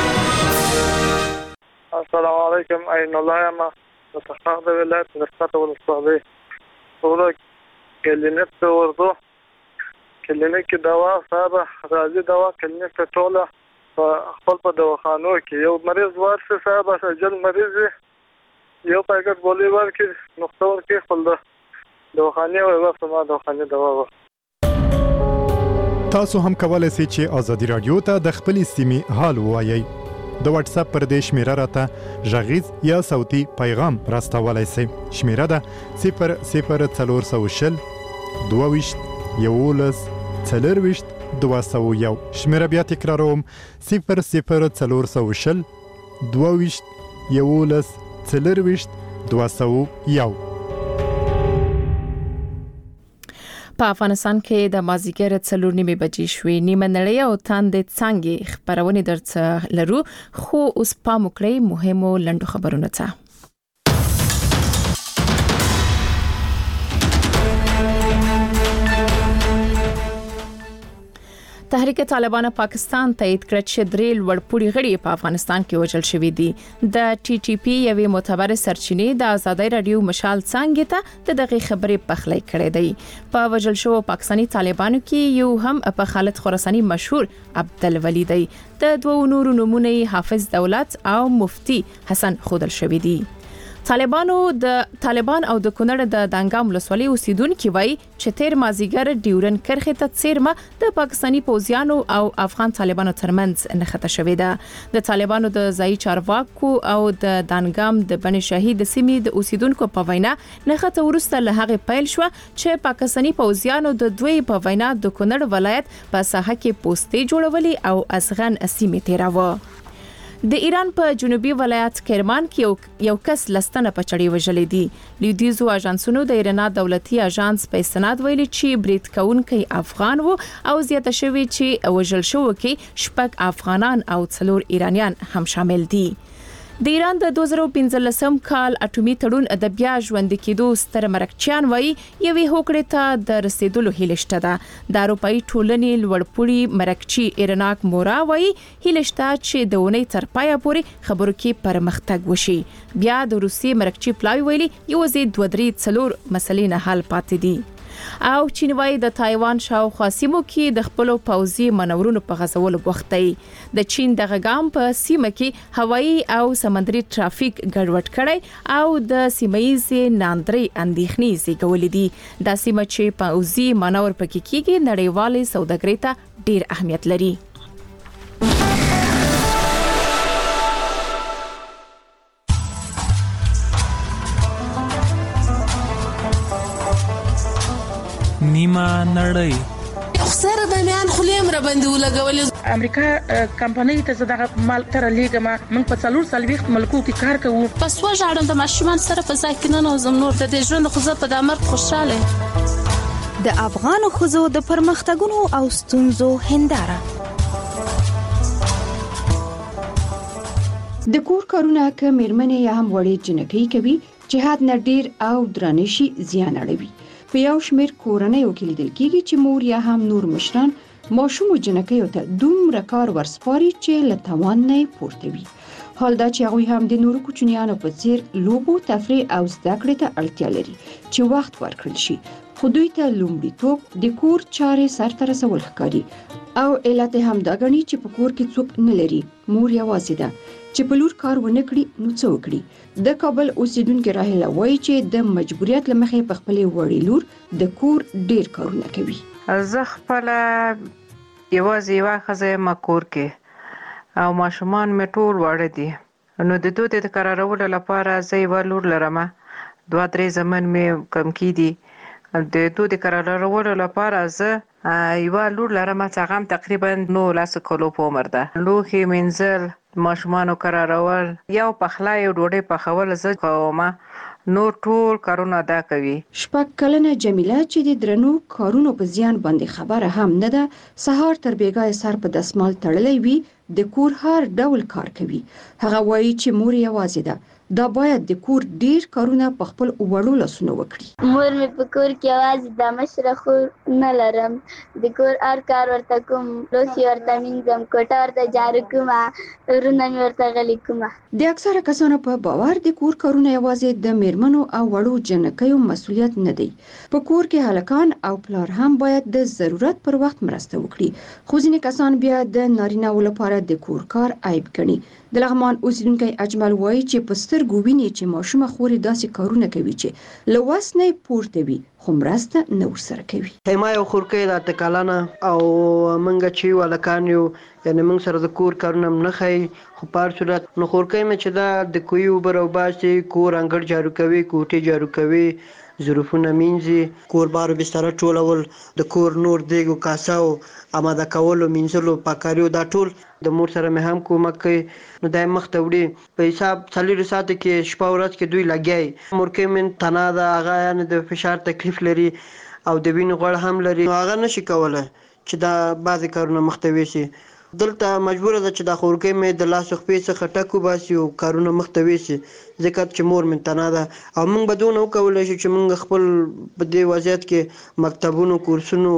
السلام علیکم عین الله یم متخصص ولایت نسبت ولسوالی ټول کلینیک ته ورته کلینیک دوا صاحب راځي دوا کلینیک ته ټول خپل په دواخانو کې یو مریض ورسره صاحب سجل مریض یو پاکټ بولی ورکې نقطه ورکې خپل دواخانه او واسه ما دواخانه دوا و تاسو هم کولای شئ چې ازادي رادیو ته د خپل سیمې حال ووایئ د واتس اپ پر دې شمیره راته ژغیز یا صوتي پیغام راستولای شئ شمیره ده صفر صفر څلور سوه شل دوه ویشت یولس څلور ویشت دوه سوه یو شمیره بیا تکراروم صفر صفر څلور سوه شل دوه ویشت یولس څلور ویشت دوه سوه یو په افغانستان کې د مازیګر څلور نیمه بجې شوې نیمه نړۍ او تاندې څنګه خبرونه درڅ لرو خو اوس پام وکړئ مهمو لنډو خبرونو ته تحریک طالبان پاکستان تایید کړ چې درې لوړپوړي غړي په افغانستان کې وژل شوي دي د ټي ټي پی یوې معتبر سرچینې د آزادۍ رادیو مشال څنګه ته د دغه خبرې پخلی کړې دی په وژل شو پاکستانی طالبانو کې یو هم په خالد خراسانی مشهور عبدالولی دی د دوه نورو نمونه حافظ دولت او مفتی حسن خودل شوی دي طالبانو د طالبان او د کونړ د دانګام ولسوالۍ اوسیدونکو وایي چې تیر مازیګر ډیورن کرښې ته څیرمه د پاکستانی پوځیانو او افغان طالبانو ترمنځ نښته شوې ده د طالبانو د ځای چارواکو او د دانګام د بن شهید سیمې د اوسیدونکو په وینا نښته ورسته له هغه پیل شو چې پاکستانی پوځیانو د دوی په وینا د کونړ ولایت په ساحه کې پوسټې جوړولې او ازغن سیمې تیراوه د ایران په جنوبي ولایت کرمان کې یو کس لستنه په چړې وژلې دي لیدیزو اژانسونو د ایران دولتي اژانس په استناد ویلي چې بریټ کونکي افغان وو او زیاته شوی چې وژل شو کې شپږ افغانان او څلور ایرانیان هم شامل دي د ایران د دوه زره پنځلسم کال اټومي تړون د بیا ژوند کېدو ستر مرکچیان وایي یوې هوکړې ته د رسیدلو هیله شته ده د اروپאי ټولنې لوړپوړي مرکچی ایرناک مورا وایي هیله شته چې د ونې تر پایه پورې خبرو کې پرمختګ وشي بیا د روسي مرکچی پلاوی ویلي یوازې دوه درې څلور مسلې نه حل پاتې دي او چین وای د تایوان شاوخوا سیمو کې د خپل پوځي منورونو په غزولو بوختي د چین د غګام په سیمه کې هوایي او سمندري ټرافیک ګډوډ کړي او د سیمایي ناندري اندېښنې زیږولې دي د سیمه چې پوځي منور پکې کېږي نړیوالې سوداګرۍ ته ډیر اهمیت لري نیمه نړۍ خسر د میان خلیم را باندې ولګولې امریکا کمپنۍ ته زداغه مال تر لیګما من په څلور سلويخت ملکو کې کار کوو پس وژاړم د ماشومان سره په ځای کې نه نوزم نور د ژوند خو زه په دمر خوشاله د افغان خزو د پرمختګونو او ستونزو هنداره د کور کارونه که میرمنې یا هم وړې جنکۍ کوي جهاد نډیر او درانشي زیان اړوي په یو شمېر کورنۍ وکیل دل کېږي چې مور یا هم نور مشران ماشوم جنکیو ته دومره کار ورسپاري چې له توان نه پورته وي حال دا چې هغوی هم د نورو کوچنیانو په څیر لوبو تفریح او زده کړې ته اړتیا لري چې وخت ورکړل شي خو دوی ته لومړیتوب د کور چارې سرته رسول ښکاري او علت هم دا ګڼي چې په کور کې څوک نه لري مور یوازې ده چې په لور کار ونه کړي نو څه وکړي د کابل اوسیدونکو راهله وایي چې د مجبوریت لمخې په خپلې وړې لور د کور ډیر کارونه کوي زه خپل یوازې یو خزه مکور کې او ماشومان مې ټول وړ دي نو د دوی د قرارولو لپاره زه یو لور لرم دوه درې زمن مې کم کیدي د دوی د قرارولو لپاره زه یو لور لرم چې هغه تقریبا نو لاس کولو په عمر ده لوخي منزل ماشومانو قرارول یو پخلای او ډوډۍ پخول زه کوم نو ټول کارونه ادا کوي شپږ کلنه جمیله چې د درنو کارونو په زیان باندې خبره هم نه ده سهار تر بیګای سر په دسمال تړلې وي د کور هر ډول کار کوي هغه وایي چې مور یوازې ده دا باید د کور ډیر کارونه په خپل وړو لاسونو وکړي مور مې په کور کې یوازې د مشره خور نه لرم د کور هر کار ورته کوم لوښي ورته مینځم کوټه ورته جارو کوم ورونه مې ورته غلي کوم د اکثره کسانو په باور د کور کارونه یوازې د میرمنو او وړو جنکیو مسؤلیت نه دی په کور کې هلکان او پلار هم باید د ضرورت پر وخت مرسته وکړي خو ځینې کسان بیا د نارینه‌و لپاره د کور کار عیب ګڼي د لغمان اوسیدونکی اجمل وایي چې په سترګو ویني چې ماشومه خورې داسې کارونه کوي چې له وس نه پورته وي خو مرسته نه ورسره کوي ما یو خورکۍ د اته کلنه او منګه چې ولکان یو یعنی موږ سره د کور کارونه نه خي خو په هر صورت نو خورکۍ مې چې دا د کوی اوبه راوباسي کور انګړ جارو کوي کوټې جارو کوي ظروفونه مینځي کور بار بستر ټولول د کور نور دیګو کاساو اماده کولو مینځلو پاکاریو دا ټول د مور سره مې هم کومک کوي نو دای مخ ته وړي په حساب څلور ساعت کې شپه ورځ کې دوی لګي مورکې من تنا دا هغه نه د فشار تکلیف لري او د وینې غوړ هم لري، هغه نشي کولای چې دا بعضی کارونه مخته وشي. دلته مجبور ده چې د خورګۍ مې د لاس خپې څخه ټکو باسي او کارونه مخته وشي، ځکه چې مور من تنه ده او موږ به دونه وکولای شو چې موږ خپل په دې وضعیت کې مکتبونو کورسونو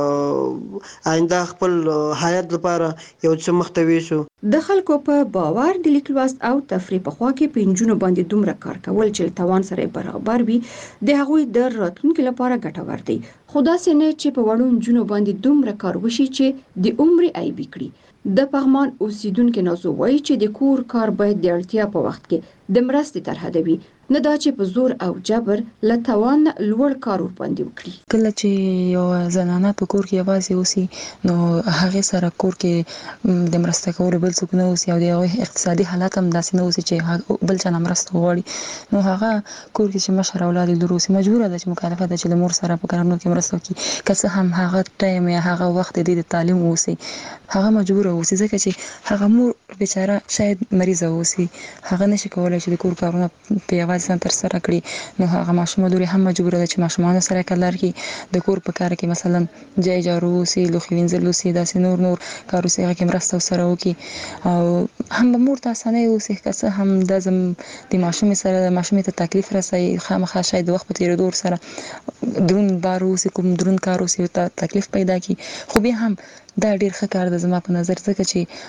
آینده خپل حیات لپاره یو څه مخته وشو. د خلکو په باور د لیک لوست او تفریح په خوا کې پنځونو باندې دومره کار کول چې توان سره برابر وي د هغوی د راتلونکو لپاره ګټور دی. خدا سينه چې په وړو نجونو باندې دومره کار وشي چې د عمر ایبي کړي. د پغمان اوسیدونکو نازو وایي چې د کور کار باید د اړتیا په وخت کې د مرستې طرحه دی، نه دا چې په زور او جبر له توان لوړ کار ور باندې وکړي. کله چې یو زنانه په کور کې یوازې اوسي نو هغه سره کور کې د مرسته کولو بل څوک نه اوسي او د اقتصادي حالت هم داسې نه اوسي چې بل چا مرسته وغواړي، نو هغه کور کې چې مشر اولاد لروسي مجبور ده چې مکلفه ده چې د مور سره په کارونو کې مرسته وکړي، که څه هم هغه ټایم یا هغه وخت د تعلیم اوسي هغه مجبور اوسي، ځکه چې هغه مور بیچاره شاید مریضه اوسي، هغه نشي کولای چې د کور کارونه په یوازې ځان تر سره کړي، نو هغه ماشوم لوري هم مجبور ده چې ماشومان سره کلر کې د کور په کار کې مثلا جای جارو اوسي، لوښي وینځل اوسي، داسې نور نور کار اوسي هغه کې مرسته سره وکړي او هم به مور ته اسانه اوسي، که څه هم د زم د ماشوم سره د ماشوم ته تکلیف رسي، خامخا شاید د وخت په تیریدو سره درون بار اوسي، کوم درون کار اوسي ته تکلیف پیدا کی، خو بیا هم دا ډیر ښه کار ده زما په نظر، ځکه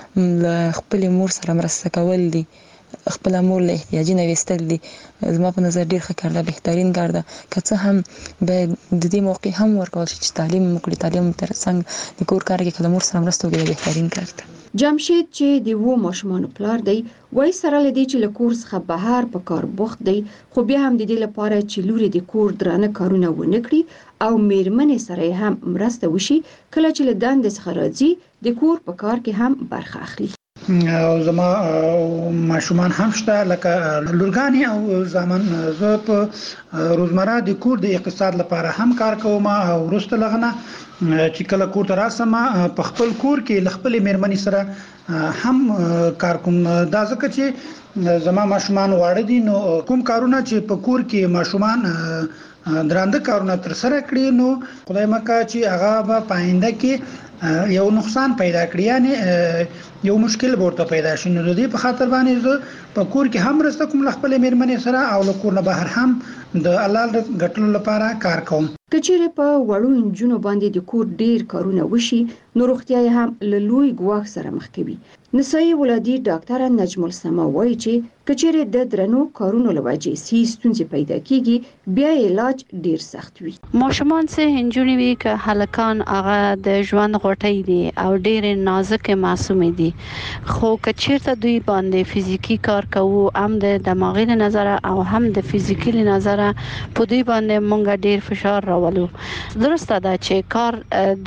چې خپل مور سره مرسته کول دي، خپل مور له احتیاجي نه وستل دي، زما په نظر ډیر ښه کار ده، بهترین کار ده، که څه هم به د دې موقع هم ورکول شي چې تعلیم وکړي، تعلیم تر څنګ د کور کار کې کله مور سره مرسته وکړي بهترین کار ده. جمشید چې د وو ماشومان پلار دی وای سره لدی چې له کور څخه بهر په کار بوخت دی، خو بیا هم د دې لپاره چې لوري د کور درانه کارونه ونه کړي او میرمنې سره هم مرسته وشي، کله چې له دندې څخه راځي د کور په کار کې هم برخه اخلي. او زما ماشومان هم شته لکه لورګانی او زامن، زه په روزمره د کور د اقتصاد لپاره هم کار کوم او وروسته لغنه چې کله کور ته راسم په خپل کور کې خپل میرمنې سره هم کار کوم، دا ځکه چې زما ماشومان واړه دي، نو کوم کارونه چې په کور کې ماشومان درانده کارونه تر سره کړی نو خدای مکه چې هغه په پاینده کې یو نقصان پیدا کړی، یعنی یو مشکل ورته پیدا شي، نو د دې په خاطر باندې زه په کور کې هم رسته کوم خپل میرمنې سره او له کور نه بهر هم د الله ګټلو لپاره کار کوم. کچېره په وړو انجونو باندې د کور ډیر کارونه وشي نو روغتیا هم له لوی ګواښ سره مخ کوي. نسایي ولادي ډاکټر نجم السما وایي چې کچېره د درنو کارونو لوجې سي ستونزې پیدا کیږي بیا علاج ډیر سخت وي. ماشومان سه انجونی وی که هلکان هغه د ژوند غټي دي او ډیر نازک معصوم دي، خو کچېرته دوی باندې فزیکی کار کوو هم د دماغي نظر او هم د فزیکی نظر په دوی باندې مونږ ډیر فشار راولو. درسته ده چې کار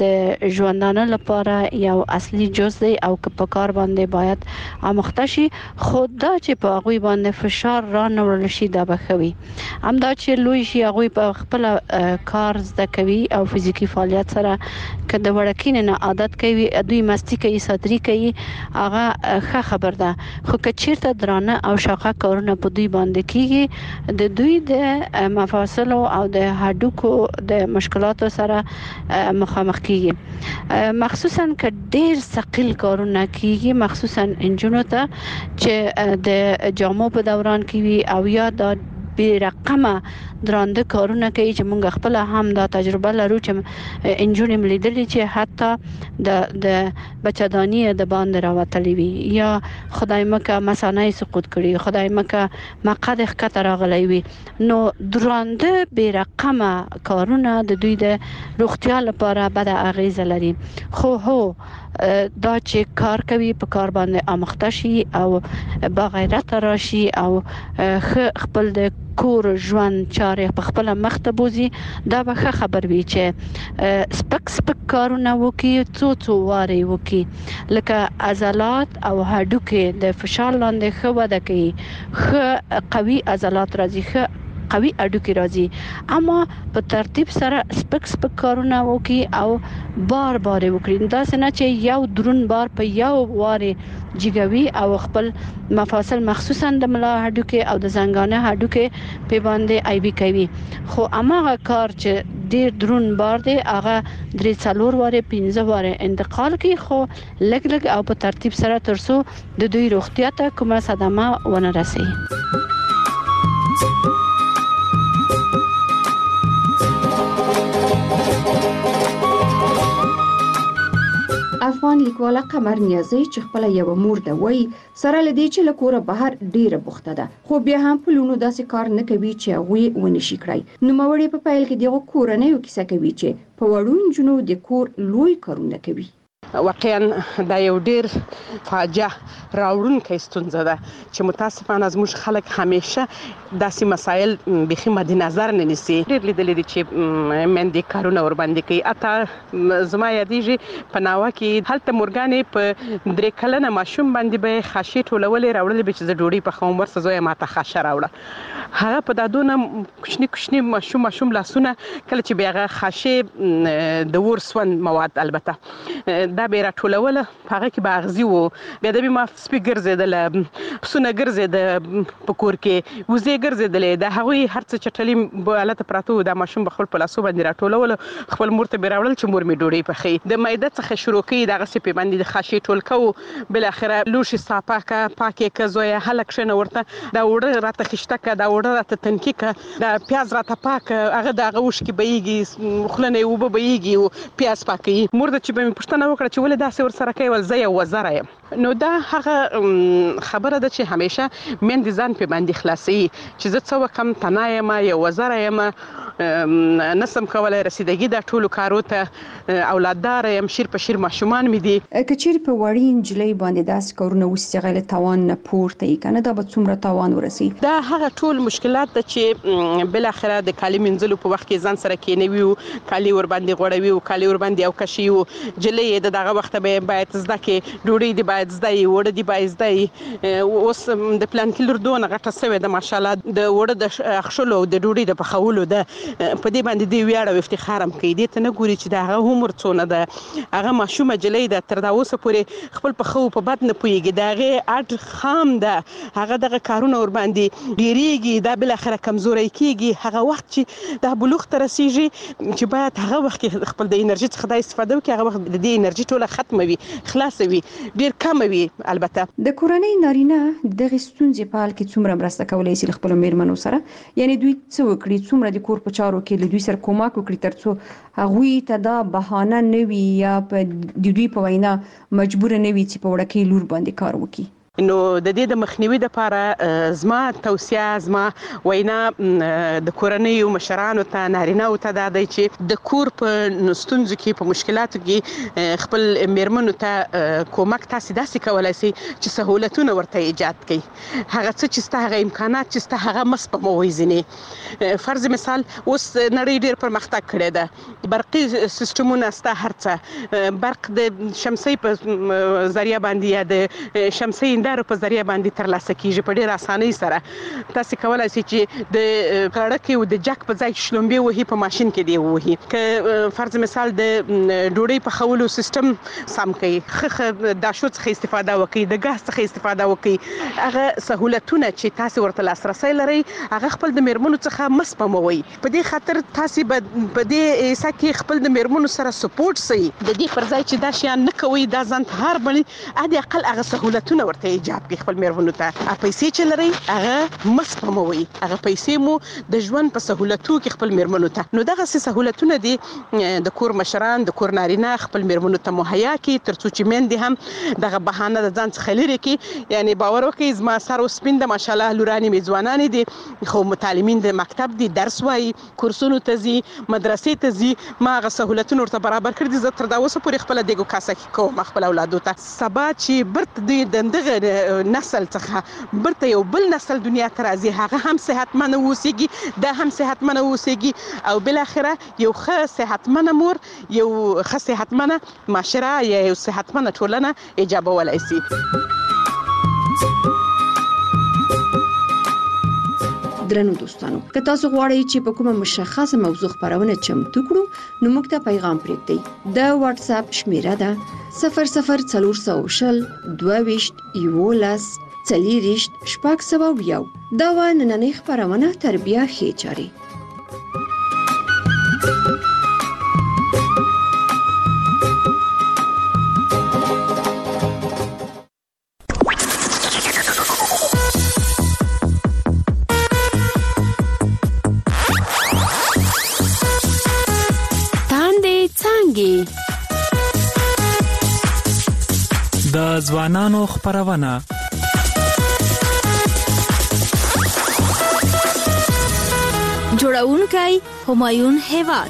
د ژوندانه لپاره یو اصلي جز دی او که په کار باندې باید آموخته شي، خو دا چې په هغوی باندې فشار را نه وړل شي دا به ښه وي. همدا چې لوی شي هغوی په خپل کار زده کوي او فزیکي فعالیت سره که د وړکینې نه عادت کوي، دوی مستی کوي، ساتري کوي، هغه ښه خبر ده، خو که چیرته درانه او شاقه کارونه په دوی باندې کیږي د دوی د مفاصلو او د هډوکو د مشکلاتو سره مخامخ کیږي، مخصوصا که ډیر ثقیل کارونه کیږي، مخصوصا انجونو ته چې د جامو په دوران کې وي او یا د بی رقمه درانده کارونه کوي چې موږ خپل هم دا تجربه لرو چې انجونې ملیدلې چې حتی د د بچدانی د باندې راوتلې وي یا خدای مکه مثانه سقوط کړي، خدای مکه مقعد ښکته راغلی وي، نو درانده بی رقمه کارونه د دوی د روغتیا لپاره بد اغیزه لري. خو هو دا چې کار کوي په کار باندې آموخته شي او با غیرت راشي او خپل د کور ژوند چارې په خپل مخ ته بوزي، دا به ښه خبر وي چې سپک سپک کارونه وکړي، څو څو وارې وکړي، لکه عضلات او هډوکي د فشار لاندې ښه وده کوي، ښه قوي عضلات راځي، ښه قوي اډوکی راځي، اما په ترتیب سره سپک سپک کارونه وکي او بار بار وکړي، دا څنګه چې یو درون بار په یو واره جګوي او خپل مفاصل مخصوصا د ملا هډوکی او د زنګانه هډوکی په باندې ایبي کوي. خو اماغه کار چې ډیر درون بار دی هغه درې څلور واره پنځه واره انتقال کوي خو لګ لګ او په ترتیب سره ترسو د دوی روغتیا ته کومه صدمه ونه رسي. افغان لیکواله قمر نیازی چې خپل یو مور ده وای سره لدی چې لکوره بهر ډیره بوخته ده خو بیا هم په لونو داسې کار نه کوي چې هغه ونشي کړای. نو موري په پایل کې دغه کورنۍ کیسه کوي چې په وړون جنو د کور لوی کارونه کوي. واقعا دا یو ډیر فاجعه راوړونکې ستونزه ده چې متاسفانه زموږ خلک همیشه داسې مسایل بخي مد نظر نه نیسي. ډیر لیدل دي چې مندې کارونه ور باندې کوي. اته زما یادېږي په ناوه کې هلته مورګانې په درې کلنه ماشوم باندې به خاشي ټولولې راوړل به چې د ډوډۍ په خوم ورسره زوی ماته خاشه راوړه. هغه په دادونه کوچنی کوچنی ماشوم ماشوم لاسونه کله چې بیا خاشي د ورسون مواد البته دا به راټولوله هغه کې باغزي وو بیا د ما سپي ګرځېدل پسونه ګرځېد په کور کې وزې ګرځېدلې د هغوی هر څه چټلي بالته پراته د ماشوم بخل په لاسو باندې راټولول خپل مور ته به راوړل چې مور می ډوډۍ پخې د مایده څخه شروع کړي دغه سپي باندې د خاشي ټول کو بل اخره لوشي صافه کا پاکه کزویا هلک شنه ورته دا وړه راته خشته کا دا وړه راته تنکی کا دا پیاز راته پاک هغه دغه وش کې بېږي خلنه وب بېږي پیاز پاکي مور د چې به پښتنه وکړه چې ولې داسې ور سره کوي ول زه یو وزره یم. نو دا هغه خبره ده چې همیشه مند ځان په باندې خلاصي چې زه څو کم تنایم یو وزره یم نسم کولای رسیدګي د ټولو کارو ته اولاددار يم شیر په شیر ماشومان مې دي. کچیر په وړین جلې باندې داس کارونه وسې غل توان نه پورته کنه دا به څومره توان ورسي. دا هغه ټول مشکلات ته چې بل اخره د کالی منځلو په وخت کې ځان سره کېنوي او کالی ور باندې غوړوي او کالی ور باندې او کشي او جلې د دغه وخت به باید زده کې ډوډۍ دی باید زده وړ دی باید زده اوس د پلان کلر دون غټه سوي د ماشاالله د وړ د اخشلو د ډوډۍ د پخولو د په دې باندې دی ویاړ او افتخار هم کوي. دې ته نه ګوري چې دا هغه عمر څونه ده هغه ماشومه جلې ده تر دا اوسه پورې خپل په خو په بد نه پويږي دا هغه اډ خام ده هغه دغه کارونه ور باندې ډیریږي دا بل اخره کمزوري کیږي هغه وخت چې دا بلوغ تر رسیږي چې باید هغه وخت خپل د انرژي څخه د استفاده وکړي هغه وخت د دې انرژي ټوله ختمه وي خلاص وي ډیر کم وي. البته د کورنۍ نارینه دغه ستونزې په حل کې څومره مرسته کولای شي خپل میرمنو سره یعنی دوی څه وکړي څومره د کور په چارو کې له دوی سره کومک وکړي ترڅو هغه ته دا بهانه نه وي یا په د دوی په وینا مجبور نه وي چې په وړکې لور باندې کار وکړي. نو د دې د مخنیوي لپاره زما توصيه زما وینا د کورنۍ او مشرانو ته نارینه او ته د دې چې د کور په نستونځ کې په مشکلاتو کې خپل میرمنو ته کومک تاسو داسې کولای شي چې سہولتونه ورته ایجاد کړي هغه څه چې ستاسو امکانات چې ستاسو هغه مس په موازنه فرض مثال اوس نړۍ ډیر پرمختګ کړی ده برقي سیستمونه ستاسو هرڅه برق د شمسي په ذریعہ باندې یا د شمسي دارو په ذریعہ باندې ترلاسه کیږي په ډیر اسانۍ سره تاسو کولای شئ چې د کړکۍ او د جک په ځای شلومبي وهي په ماشين کې دی وهي ک فرض مثال د ډوډۍ په خولو سیستم سم کوي خخ د شوت څخه استفاده وکړي د غاز څخه استفاده وکړي هغه سہولتونه چې تاسو ورته لاسرسي لري هغه خپل د میرمنو څخه مسپموي په دې خاطر تاسو په دې سکه خپل د میرمنو سره سپورټ سي د دې پر ځای چې دا شیان نه کوي دا ځان هر بل ادي اقل هغه سہولتونه ورته ایجاب کې خپل میرمنو ته پیسې چې لري هغه مسپموي هغه پیسې مو د ژوند په سہولتو کې خپل میرمنو ته نو دغه سہولتونه دي د کور مشران د کور نارینه خپل میرمنو ته مهیا کې ترڅو چې مندې هم دغه بهانه د ځان څخه لري کې یعنی باور وکړئ زما سره اوس پینده ماشاالله لورانی میزوانان دي خو متعلمین د مکتب دي درس وایي کورسونو ته ځي مدرسې ته ځي ما هغه سہولتونه ورته برابر کړي زه تر دا اوسه پورې خپل دغه کاسه کوم خپل اولادو ته سبا چې برت دی دغه نسل څخه برته یو بل نسل دنیا ته راځي هغه هم صحتمن اوسېږي دا هم صحتمن اوسېږي او بل اخره یو ښه صحتمن مور یو ښه صحتمن معاشره یا یو صحتمن ټولنه ایجابولای شي. درنو دوستانو که تاسو غواړئ چې په کومه مشخصه موضوع خبرونه چمتو کړو نو موږ ته پیغام پرېږدئ. د واتس اپ شمیره ده صفر صفر څلور سوه شل دوه ویشت یولس څلېرویشت شپږ سوه یو. دا وه نننۍ خپرونه تر بیا ښې چارې. د ځوانانو خبرونه. جوړونکی همایون هیواد.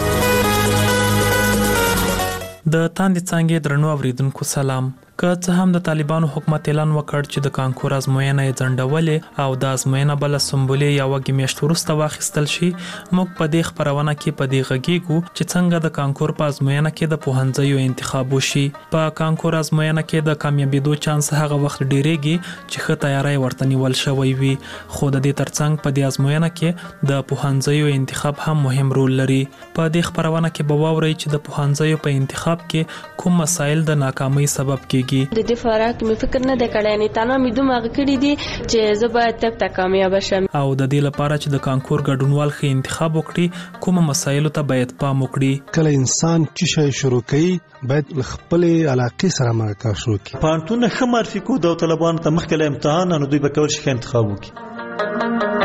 د تاندې څنګه درنو اوریدونکو سلام. که څه هم د طالبانو حکومت اعلان وکړ چې د کانکور ازموینه یې ځنډولې او د ازموینه بل سمبولې یا وګي میاشت وروسته واخیستل شي، موږ په دې خبرونه کې په دې غږیږو چې څنګه د کانکور په ازموینه کې د پوهنځیو انتخاب وشي. په کانکور ازموینه کې د کامیابیدو چانس هغه وخت ډیریږي چې ښه تیاری ورته نیول شوی وي، خو د دې ترڅنګ په دې ازموینه کې د پوهنځیو انتخاب هم مهم رول لري. په دې خبرونه کې به واورئ چې د پوهنځیو په انتخاب کې کوم مسایل د ناکامۍ سبب کېږي. د دې فارق مې فکر نه د کړی، نه تنه مې دومره کړی دي چې زه باید تک تک کامیاب شم. او د دې لپاره چې د کانکور ګډونوال ښه انتخاب وکړي، کوم مسایلو ته باید پام وکړي. کله انسان چې شي شروع کوي باید خپل علاقې سره مرکه شروع کړي. پانتون ښه معرفي کو د طالبانو ته مخکې له امتحان نو دوی به کول شي انتخاب وکړي.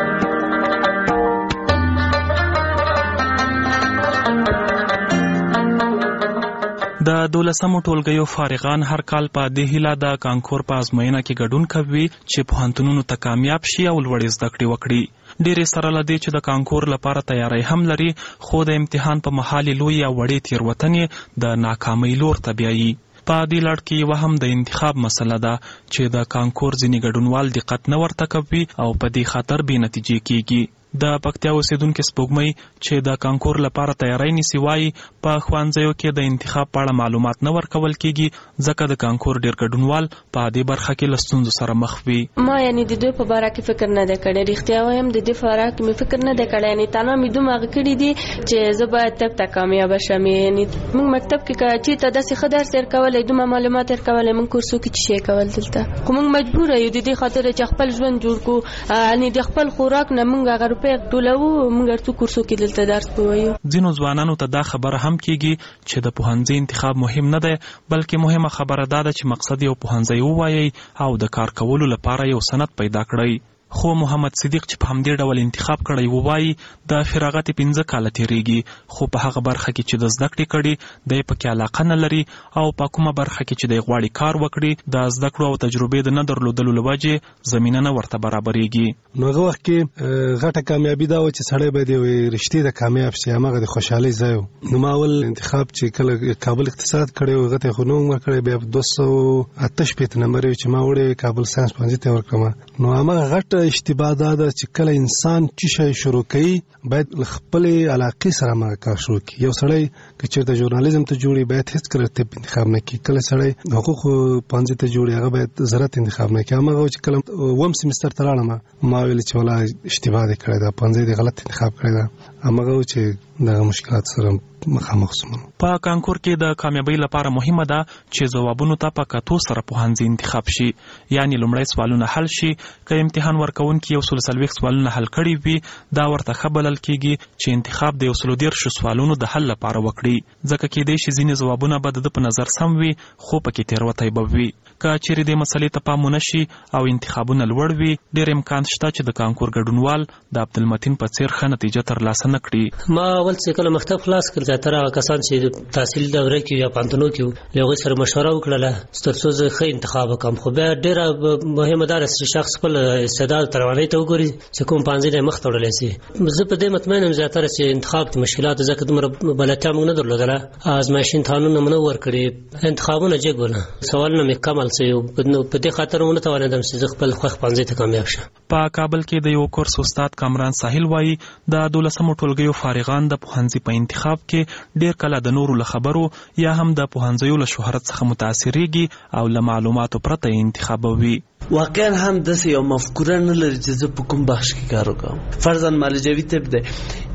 د دولسمو ټولګیو فارغان هر کال په دې هیله د کانکور په ازموینه کې ګډون کوي چې پوهنتونونو ته کامیاب شي او لوړې زده کړې وکړي. ډېرې سره له دې چې د کانکور لپاره تیاری هم لري، خو د امتحان په مهال لوی یا وړې تېروتنې د ناکامۍ لور ته بیایي. په دې لړ کې یوه هم د انتخاب مسله ده چې د کانکور ځینې ګډونوال دقت نه ورته کوي او په دې خاطر بې نتیجې کېږي. د پکتیا اوسیدونکو سپوږمۍ چې د کانکور لپاره تیاری نیسي وایي په ښوونځیو کې د انتخاب په اړه معلومات نه ورکول کېږي، ځکه د کانکور ډېر ګډونوال په دې برخه کې له ستونزو سره مخ وي. ما یعنی د دوی په باره کې فکر نه دی کړی، رښتیا وایم د دې په باره کې مې فکر نه دی کړی، یعنې تنه مې دومره کړي دي چې زه باید تک تک کامیاب شم. یعنې موږ مکتب کې که چېرته داسې ښه درس تېر کولی، دومره معلومات تېر کولی، موږ کورسو کې څه شی کول دلته، خو موږ مجبوره یو د دې خاطر چې خپل ژوند جوړ کړو، یعنې د خپل خوراک نه موږ هغه روپۍ ټولوو، موږ څو کورسو کې دلته درس ووایو. ځینو ځوانانو ته دا خبره هم کېږي چې د پوهنځي انتخاب مهم نه دی، بلکې مهمه خبره دا ده چې مقصد یو پوهنځی ووایئ او د کار کولو لپاره یو سند پیدا کړئ. خو محمد صدیق چې په همدې ډول انتخاب کړی ووایي د فراغت پنځه کاله تېرېږي، خو په هغه برخه کې چې د زده کړې کړي دی پکې علاقه نه لري، او په کومه برخه کې چې دی غواړي کار وکړي د زده کړو او تجربې د نه درلودلو له وجې زمینه نه ورته برابرېږي. نو هغه وخت کې غټه کامیابي دا و چې سړی باید یو رښتې د کامیاب شي، هماغه د خوشحالۍ ځای و. نو ما اول انتخاب چې کله کابل اقتصاد کړی و هغه ته خو نه وم ورکړی، بیا دوه سوه اته شپېته نمبر یې چې ما وړی کابل ساینس پوهنځي ته ورکړم. نو هماغه غټه اشتباه دا ده چې کله انسان چې شی شروع کوي باید خپل علاقې سره مرکه شروع کړي. یو سړی که چېرته ژورنالیزم ته جوړي باید هېڅکله طب انتخاب نه کړي، کله سړی حقوق پوهنځي ته جوړي هغه باید زراعت انتخاب نه کړي. هماغه چې کله اووم سیمستر ته لاړم ما ویل چې ولا اشتباه دې کړی ده، پوهنځی دې غلط انتخاب کړی ده. هماغه چې دغه مشکلات سره مخامخ شوم. په کانکور کې د کامیابی لپاره مهمه ده چې ځوابونو ته په کتو سره پوهنځي انتخاب شي، یعنی لومړی سوالونه حل شي. که امتحان ورکوونکي یو سل څلوېښت سوالونه حل کړي وي، دا ورته ښه بلل کېږي چې انتخاب د یو سلو دېرشو سوالونو د حل لپاره وکړي، ځکه کېدای شي ځینې ځوابونه به د ده په نظر سم وي خو پکې تېروتی به وي. که چیرې دې مسلې ته پام ونه شي او انتخابونه لوړ وي، ډېر امکان شته چې د کانکور ګډونوال د عبدالمتین په څېر ښه نتیجه ترلاسه نه کړي. ما اول چې کله مکتب خلاص کړ زیاتره هغه کسان چې تحصیل دوره کې یا پانتونو کې له هغوی سره مشوره وکړله تر څو زه ښه انتخاب وکړم. خو بیا ډېره مهمه دا ده چې شخص خپل استعداد توانایي ته وګوري چې کوم پوهنځي ته یې مخ ته وړلی شي. زه په دې مطمئن یم زیاتره چې انتخاب کې مشکلات ځکه دومره بلدتیا موږ نه درلودله، ازمایښتي امتحانونه مو نه ورکړي، انتخابونه جګ ونه، سوالونه مې کم حل شوي، په دې خاطر ونه توانېدم چې زه خپل خوښ پوهنځي ته کامیاب شم. په کابل کې د یو کورس استاد کامران ساحل وایي د دولسمو ټولګیو فارغان د پوهنځي په انتخاب کې ډېر کله د نورو له خبرو یا هم د پوهنځیو له شهرت څخه متاثرېږي او له معلوماتو پرته یې انتخابوي. واقعا هم داسې یو مفکوره نه لري چې زه په کوم بخش کې کار وکړم. فرضاً معالجوي طب دی،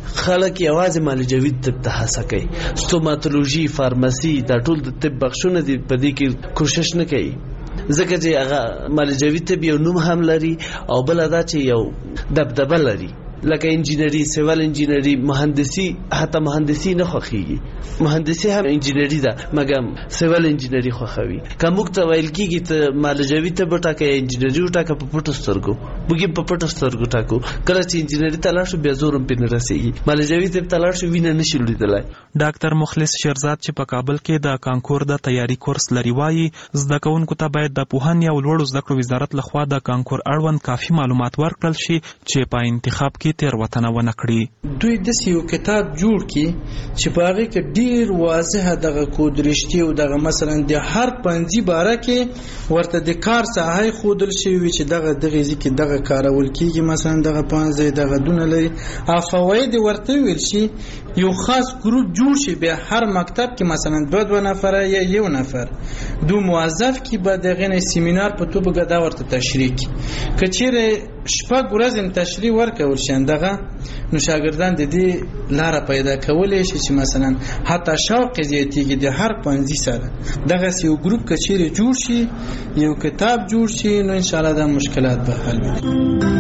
خلک یوازې معالجوي طب ته هڅه کوي، ستوماتولوژي، فارمسي، دا ټول د طب بخشونه دي، په دې کې کوشش نه کوي ځکه چې هغه معالجوي طب یو نوم هم لري او بل دا چې یو دبدبه لري. لکه انجینری، سیویل انجینری، مهندسی، حتی مهندسی نه خوښیږي. مهندسی هم انجینری ده مګم سیویل انجینری خوښوي. که موږ ته ویل کېږي ته معالجوي ته به ټاکه انجینری وټاکه په پټو سترګو موږ په پټو سترګو ټاکو. کله چې انجینری ته لاړ شو بیا زور هم پرې نه رسېږي. معالجوي ته ته لاړ شو وینه نه شي لیدلی. ډاکټر مخلص شیرزاد چې په کابل کې د کانکور د تیاری کورس لري وایي زده کوونکو ته باید د پوهنې او لوړو زده کړو وزارت لخوا د کانکور اړوند کافي معلومات ورکړل شي چې په انتخاب کې تېروتنه ونه کړي. دوی داسې یو کتاب جوړ کړي چې په هغې کې ډېر واضحه دغه کود رشتې او دغه مثلا د هر پنځي باره کې ورته د کار ساحه ښودل شوي وي چې دغه دغه ځای کې دغه کارول کېږي، مثلا دغه پنځه دغه دونه لري او فواید ورته ویل شي. یو خاص ګروپ جوړ شي بیا هر مکتب کې مثلا دو دو نفره یا یو نفر دو موظف کې به دغه نه سیمینار په توګه دا ورته تشریح کړي. که چیرې شپږ ورځې تشریح ورکول شي دغه نو شاګردان د دې لاره پیدا کولی شي چې مثلا حتی شوق زیاتېږي د هر پنځه سره دغه یو ګروپ که چیرې جوړ شي یو کتاب جوړ شي نو ان شاء الله دا مشکلات به حل وي.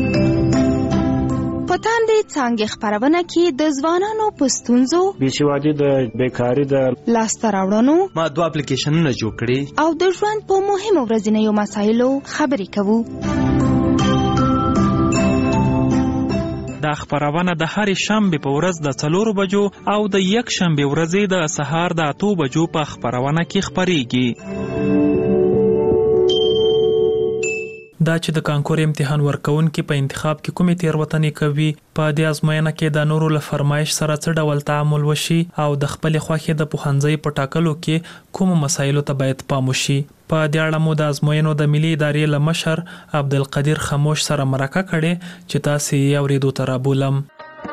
په تاندې څانګې خپرونه کې د ځوانانو په ستونزو، بېسوادي د بیکاري د لاسته راوړنو، ما دوه اپلیکیشنونه جوړ کړي او د ژوند په مهمو ورځنیو مسایلو خبرې کوو. دا خبرونه د هر شنبه په ورځ د څلورو بجو او د یک شنبه ورځې د سهار د اتو بجو په خبرونه کې خبريږي. دا چې د کانکور امتحان ورکوونکي په انتخاب کې کومې تېروتنې کوي، په دې ازموینه کې د نورو له فرمایش سره څه ډول تعامل وشي او د خپلې خوښې د پوهنځي په ټاکلو کې کومو مسایلو ته باید پام وشي. په دې اړه مو د ازموینو د ملي ادارې له مشر عبدالقدیر خموش سره مرکه کړې چې تاسو یې اورېدو ته رابولم.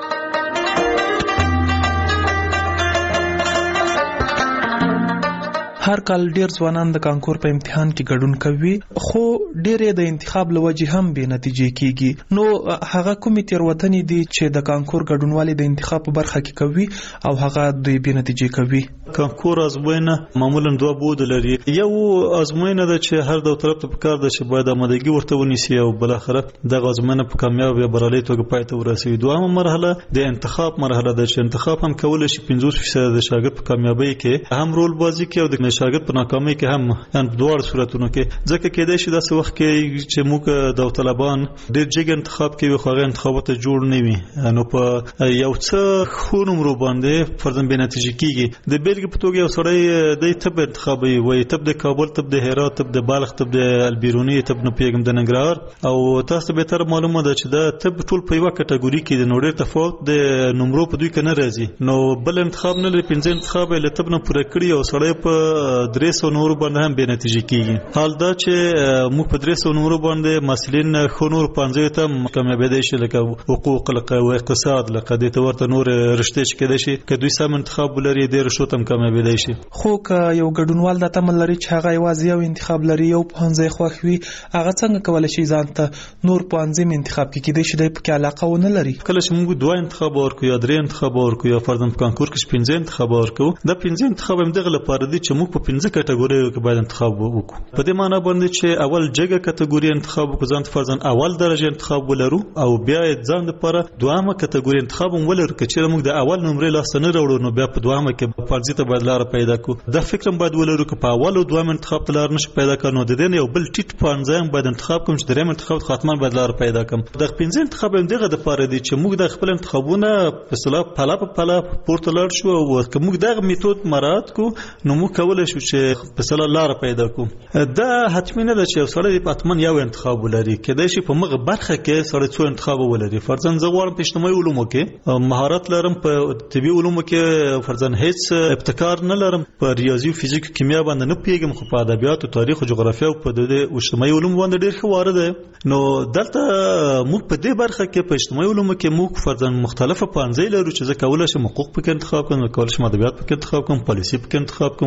هر کال ډیر ځوانان د کانکور په امتحان کې ګډون کوي، خو ډېر د انتخاب له وجې هم بې نتیجې کیږي. نو هغه کومې تېروتنې دي چې د کانکور ګډونوالي د انتخاب په برخه کې کوي او هغه دوی بې نتیجې کوي؟ کانکور ازموینه معمولا دوه بود لري. یو ازموینه ده چې هر دو طرف ته پکار ده چې باید آمادګي ورته ونیسي او بل اخره دغه ازموینه په کامیاب یا بریالي توګه پای ته ورسوي. دویمه مرحله د انتخاب مرحله ده چې انتخاب هم کولای شي پنځوس فیصد د شاګرد په کامیابی کې هم رول بازی کوي او د شاګرد په ناکامۍ کې هم ان دوه صورتونو کې ځکه کېدای شي داسې وخت کې چې موږ داوطلبان ډېر جګ انتخاب کوي خو هغه انتخابات جوړ نه وي نو په یو څه خو نمرو باندې فرضاً بې نتیجې کېږي. د بیلګې په توګه یو سړی د طب انتخابوي وایي طب د کابل، طب د هرات، طب د بالغ، طب د البیروني، طب نه پیږم د ننګرهار او تاسو به تر معلومه ده چې دا طب ټول په یوه کټګوري کې د نوړې تفاوت د نمرو په دوی کې نه راځي. نو بل انتخاب نه لري، پنځه انتخاب له طب نه پوره کړي او سړی په درې سوه نورو باندې هم بې نتیجې کېږي. حال دا چې موږ په درې سوه نورو باندې مسلین خو نور پنځه ته کامیابېدی شي لکه حقوق لکه او اقتصاد لکه دې ته ورته نور رشتې چې کېدای شي که دوی سم انتخاب ولري ډېر رشوت هم کامیابېدی شي. خو که یو ګډونوال دا تمه لري چې هغه یوازې یو انتخاب لري، یو پوهنځی خوښ وي، هغه څنګه کولی شي ځان ته نور پوهنځي انتخاب کړي؟ کېدای شي دی پکې علاقه ونه لري. کله چې موږ دوه انتخاب ورکړو یا درې انتخاب ورکړو یا فرضاً په کانکور کې پنځه انتخاب ورکړو، دا پنځه انتخاب هم دغه لپاره دي چې موږ په پنځه کټګوریو کې باید انتخاب وکړو. په دې معنی باندې چې اول جګه کټګوري انتخاب وکړو، ځان ته فرضاً اول درجه انتخاب ولرو او بیا ځان لپاره دوامه کټګوري انتخاب هم ولرو. که چېرې موږ د اول نمرې لاسته نه راوړو نو بیا په دوامه کې فرضي ته باید لاره پیدا کړو. دا فکر هم باید ولرو که په اول او دویم انتخاب ته لاره نشو پیدا کړو نو د دې یو بل ټیټ پوهنځی هم باید انتخاب کوم چې دریم انتخاب حتما باید لاره پیدا کړم. د پنځه انتخاب هم دغه دپاره دی چې موږ د خپل انتخابونه په اصطلاح پله په پله پورته لاړ شو او که موږ دغه میتود مراعات کړو نو موږ کولی شو چې په اصطلاح لاره پیدا کړو. دا حتمي نه ده چې یو سړی حتما یو انتخاب ولري، کېدای شي په مغه برخه کې سړی څو انتخاب ولري. فرضاً زه غواړم په اجتماعي علومو کې مهارت لرم، په طبي علومو کې فرضاً هیڅ ابتکار نه لرم، په ریاضي او فزیک او کیمیا باندې نه پیږم، خو په ادبیات او تاریخ او جغرافیا او په د اجتماعي علومو باندې ډېر ښه وارد دی. نو دلته موږ په دې برخه کې په اجتماعي علومو کې موږ فرضاً مختلفه پوهنځۍ لرو چې زه کولی شم حقوق پکې انتخاب کړم، کولی شم ادبیات پکې انتخاب کړم، پالیسي پکې انتخاب کړم، فرضاً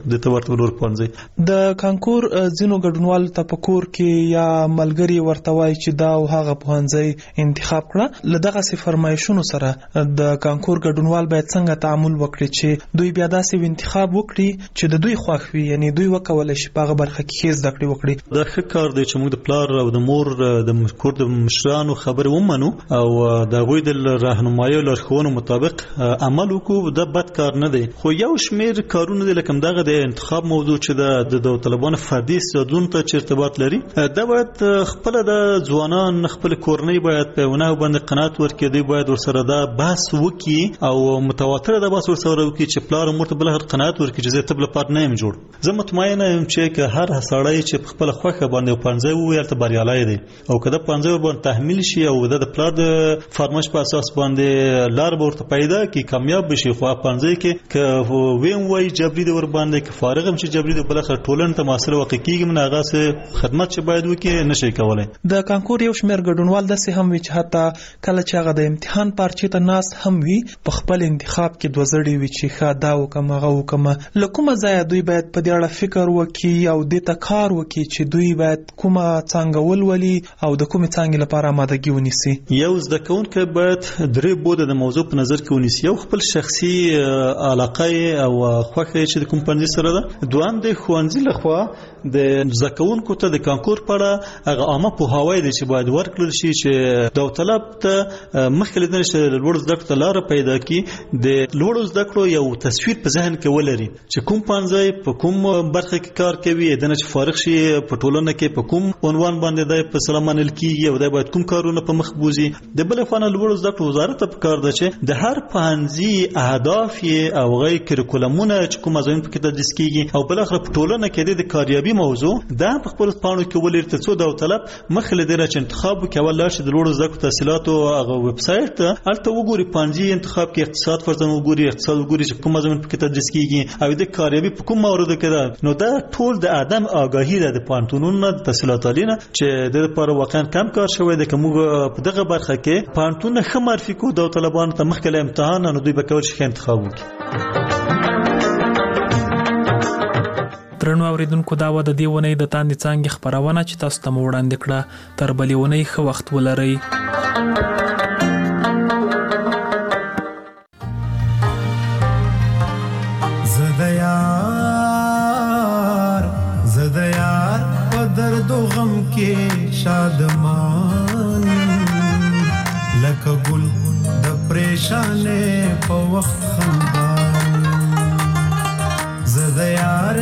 د تورته ولور پانځي د کانکور ځینو ګډونوال ته په کور کې یا ملګری ورته وایي چې دا او هغه پوهنځی انتخاب کړه. له دغه سي فرمایشونو سره د کانکور ګډونوال باید څنګه تعامل وکړي چې دوی بیا داسې انتخاب وکړي چې د دوی خوښ وي، یعنی دوی وکولای شي په هغه برخه کې زده کړې وکړي. دا ښه کار دی چې موږ د پلار او د مور د کور د مشرانو خبرې ومنو او د هغوی د راهنمایي او لارښوونو مطابق عمل وکړو. دا بد کار نه دی، خو یو شمېر کارونه دي لکه دغه د انتخاب موضوع چې د داوطلبانو فردي استعدادونو ته چې ارتباط لري، دا باید خپل د ځوانان خپل کورنۍ باید په ونه باندې قناعت ورکړي، دوی باید ورسره دا بحث وکړي او متواتر دا بحث ورسره وکړي چې پلار او مور ته بل هر قناعت ورکړي چې زه ته بل پات نه یم جوړ. زه مطمئن یم چې که هر سړی چې خپل خوخه باندې پنځه وویل ته بریالي دی او کله پنځه ور باندې تحمیل شي او د پلار د فرمایش په اساس باندې لار ورته پیدا کی کامیاب بشي. خو پنځه کې که ویم وای جبري د ور باندې کې فارغ هم چې جبري د بل خر ټولن ته ماسره واقع کیږي من هغه سه خدمت چې باید وکړي نشي کولای. د کانکور یو شمېر ګډونوال د سه هم وی چې حتی کله چې هغه د امتحان پارچې ته ناس هم وي په خپل انتخاب کې دوزړی وي چې ښه دا وکم هغه وکم، لکه ځای دوی باید په دې اړه فکر وکړي او د ته کار وکړي چې دوی باید کومه څنګه ولولي او د کومه څنګه لپاره آمادګي ونیسي. یو زده کوونکی باید درې بوده د موضوع په نظر کې ونیسي. یو خپل شخصي علاقه او خوښه چې د کوم پنځه سره ده، دوام د خوانځي لخوا د زده کوونکو ته د کانکور په اړه هغه عامه پوهاوی دی چې باید ورکړل شي چې داوطلب ته مخکې لیدل شي د لوړ زده کړو لار پیدا کړي، د لوړ زده کړو یو تصویر په ذهن کې ولري چې کوم پنځه په کوم برخه کې کار کوي، د نه چې فارغ شي په ټولنه کې په کوم عنوان باندې د په سلام منل کیږي او د باید کوم کارونه په مخ بوزي. د بل خانه لوړ زده کړو وزارت په کار ده چې د هر پنځه اهداف او غي کریکولمونه چې کوم ځین په کې تدریس کیږي او بل اخر په ټولنه کې د کاریابي موضوع دا په خپل پاڼو کې ولر ته څو داوطلب مخله دره چې انتخاب کوي لا چې د لوړ زده کړو تحصیلات او هغه ویب سټ ته الته وګوري پنځه انتخاب کې اقتصاد فرضاً وګوري اقتصاد وګوري چې کوم ځین په کې تدریس کیږي او د کاریابي په کوم موارد کې ده. نو دا ټول د ادم آگاهی ده د پانتونونو د تحصیلات عالیه چې د لپاره واقعا کم کار شوی د کوم په دغه برخه کې پانتون خمر فکو د طالبانو ته مخکله امتحان نو دوی به کول شي انتخاب وکړي. ترنو اوریدونکو دا و د دې ونې د تاندې څنګه خبرونه چې تاسو ته وړاندې کړه تر بلې ونې خو وخت ولرئ. شادمان لکه ګل د پریشانې په وخت خندان زده یار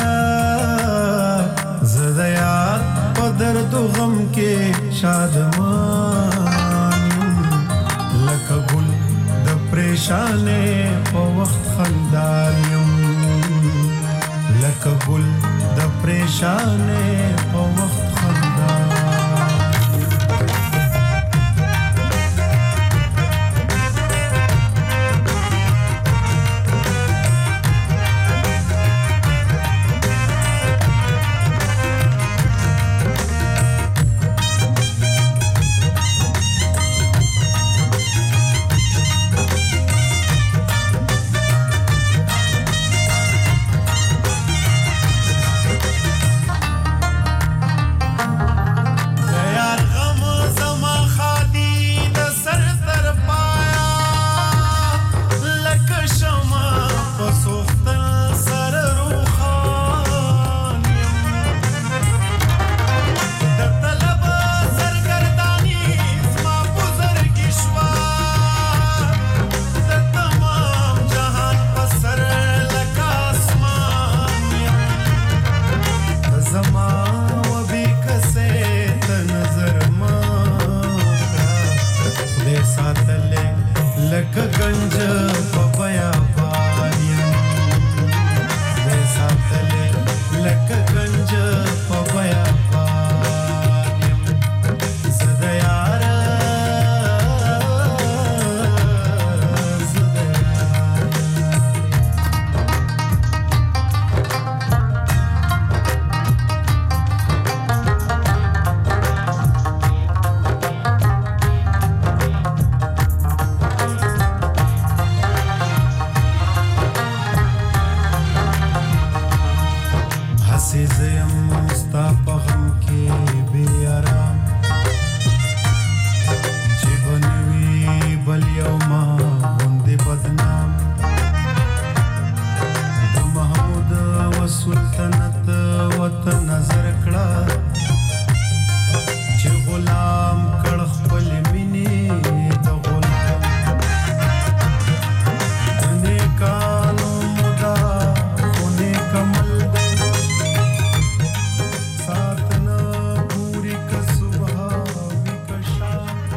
زده یار په درد او غم کې شادمان لکه ګل د پریشانې په وخت خندان لکه ګل د پریشانې په وخت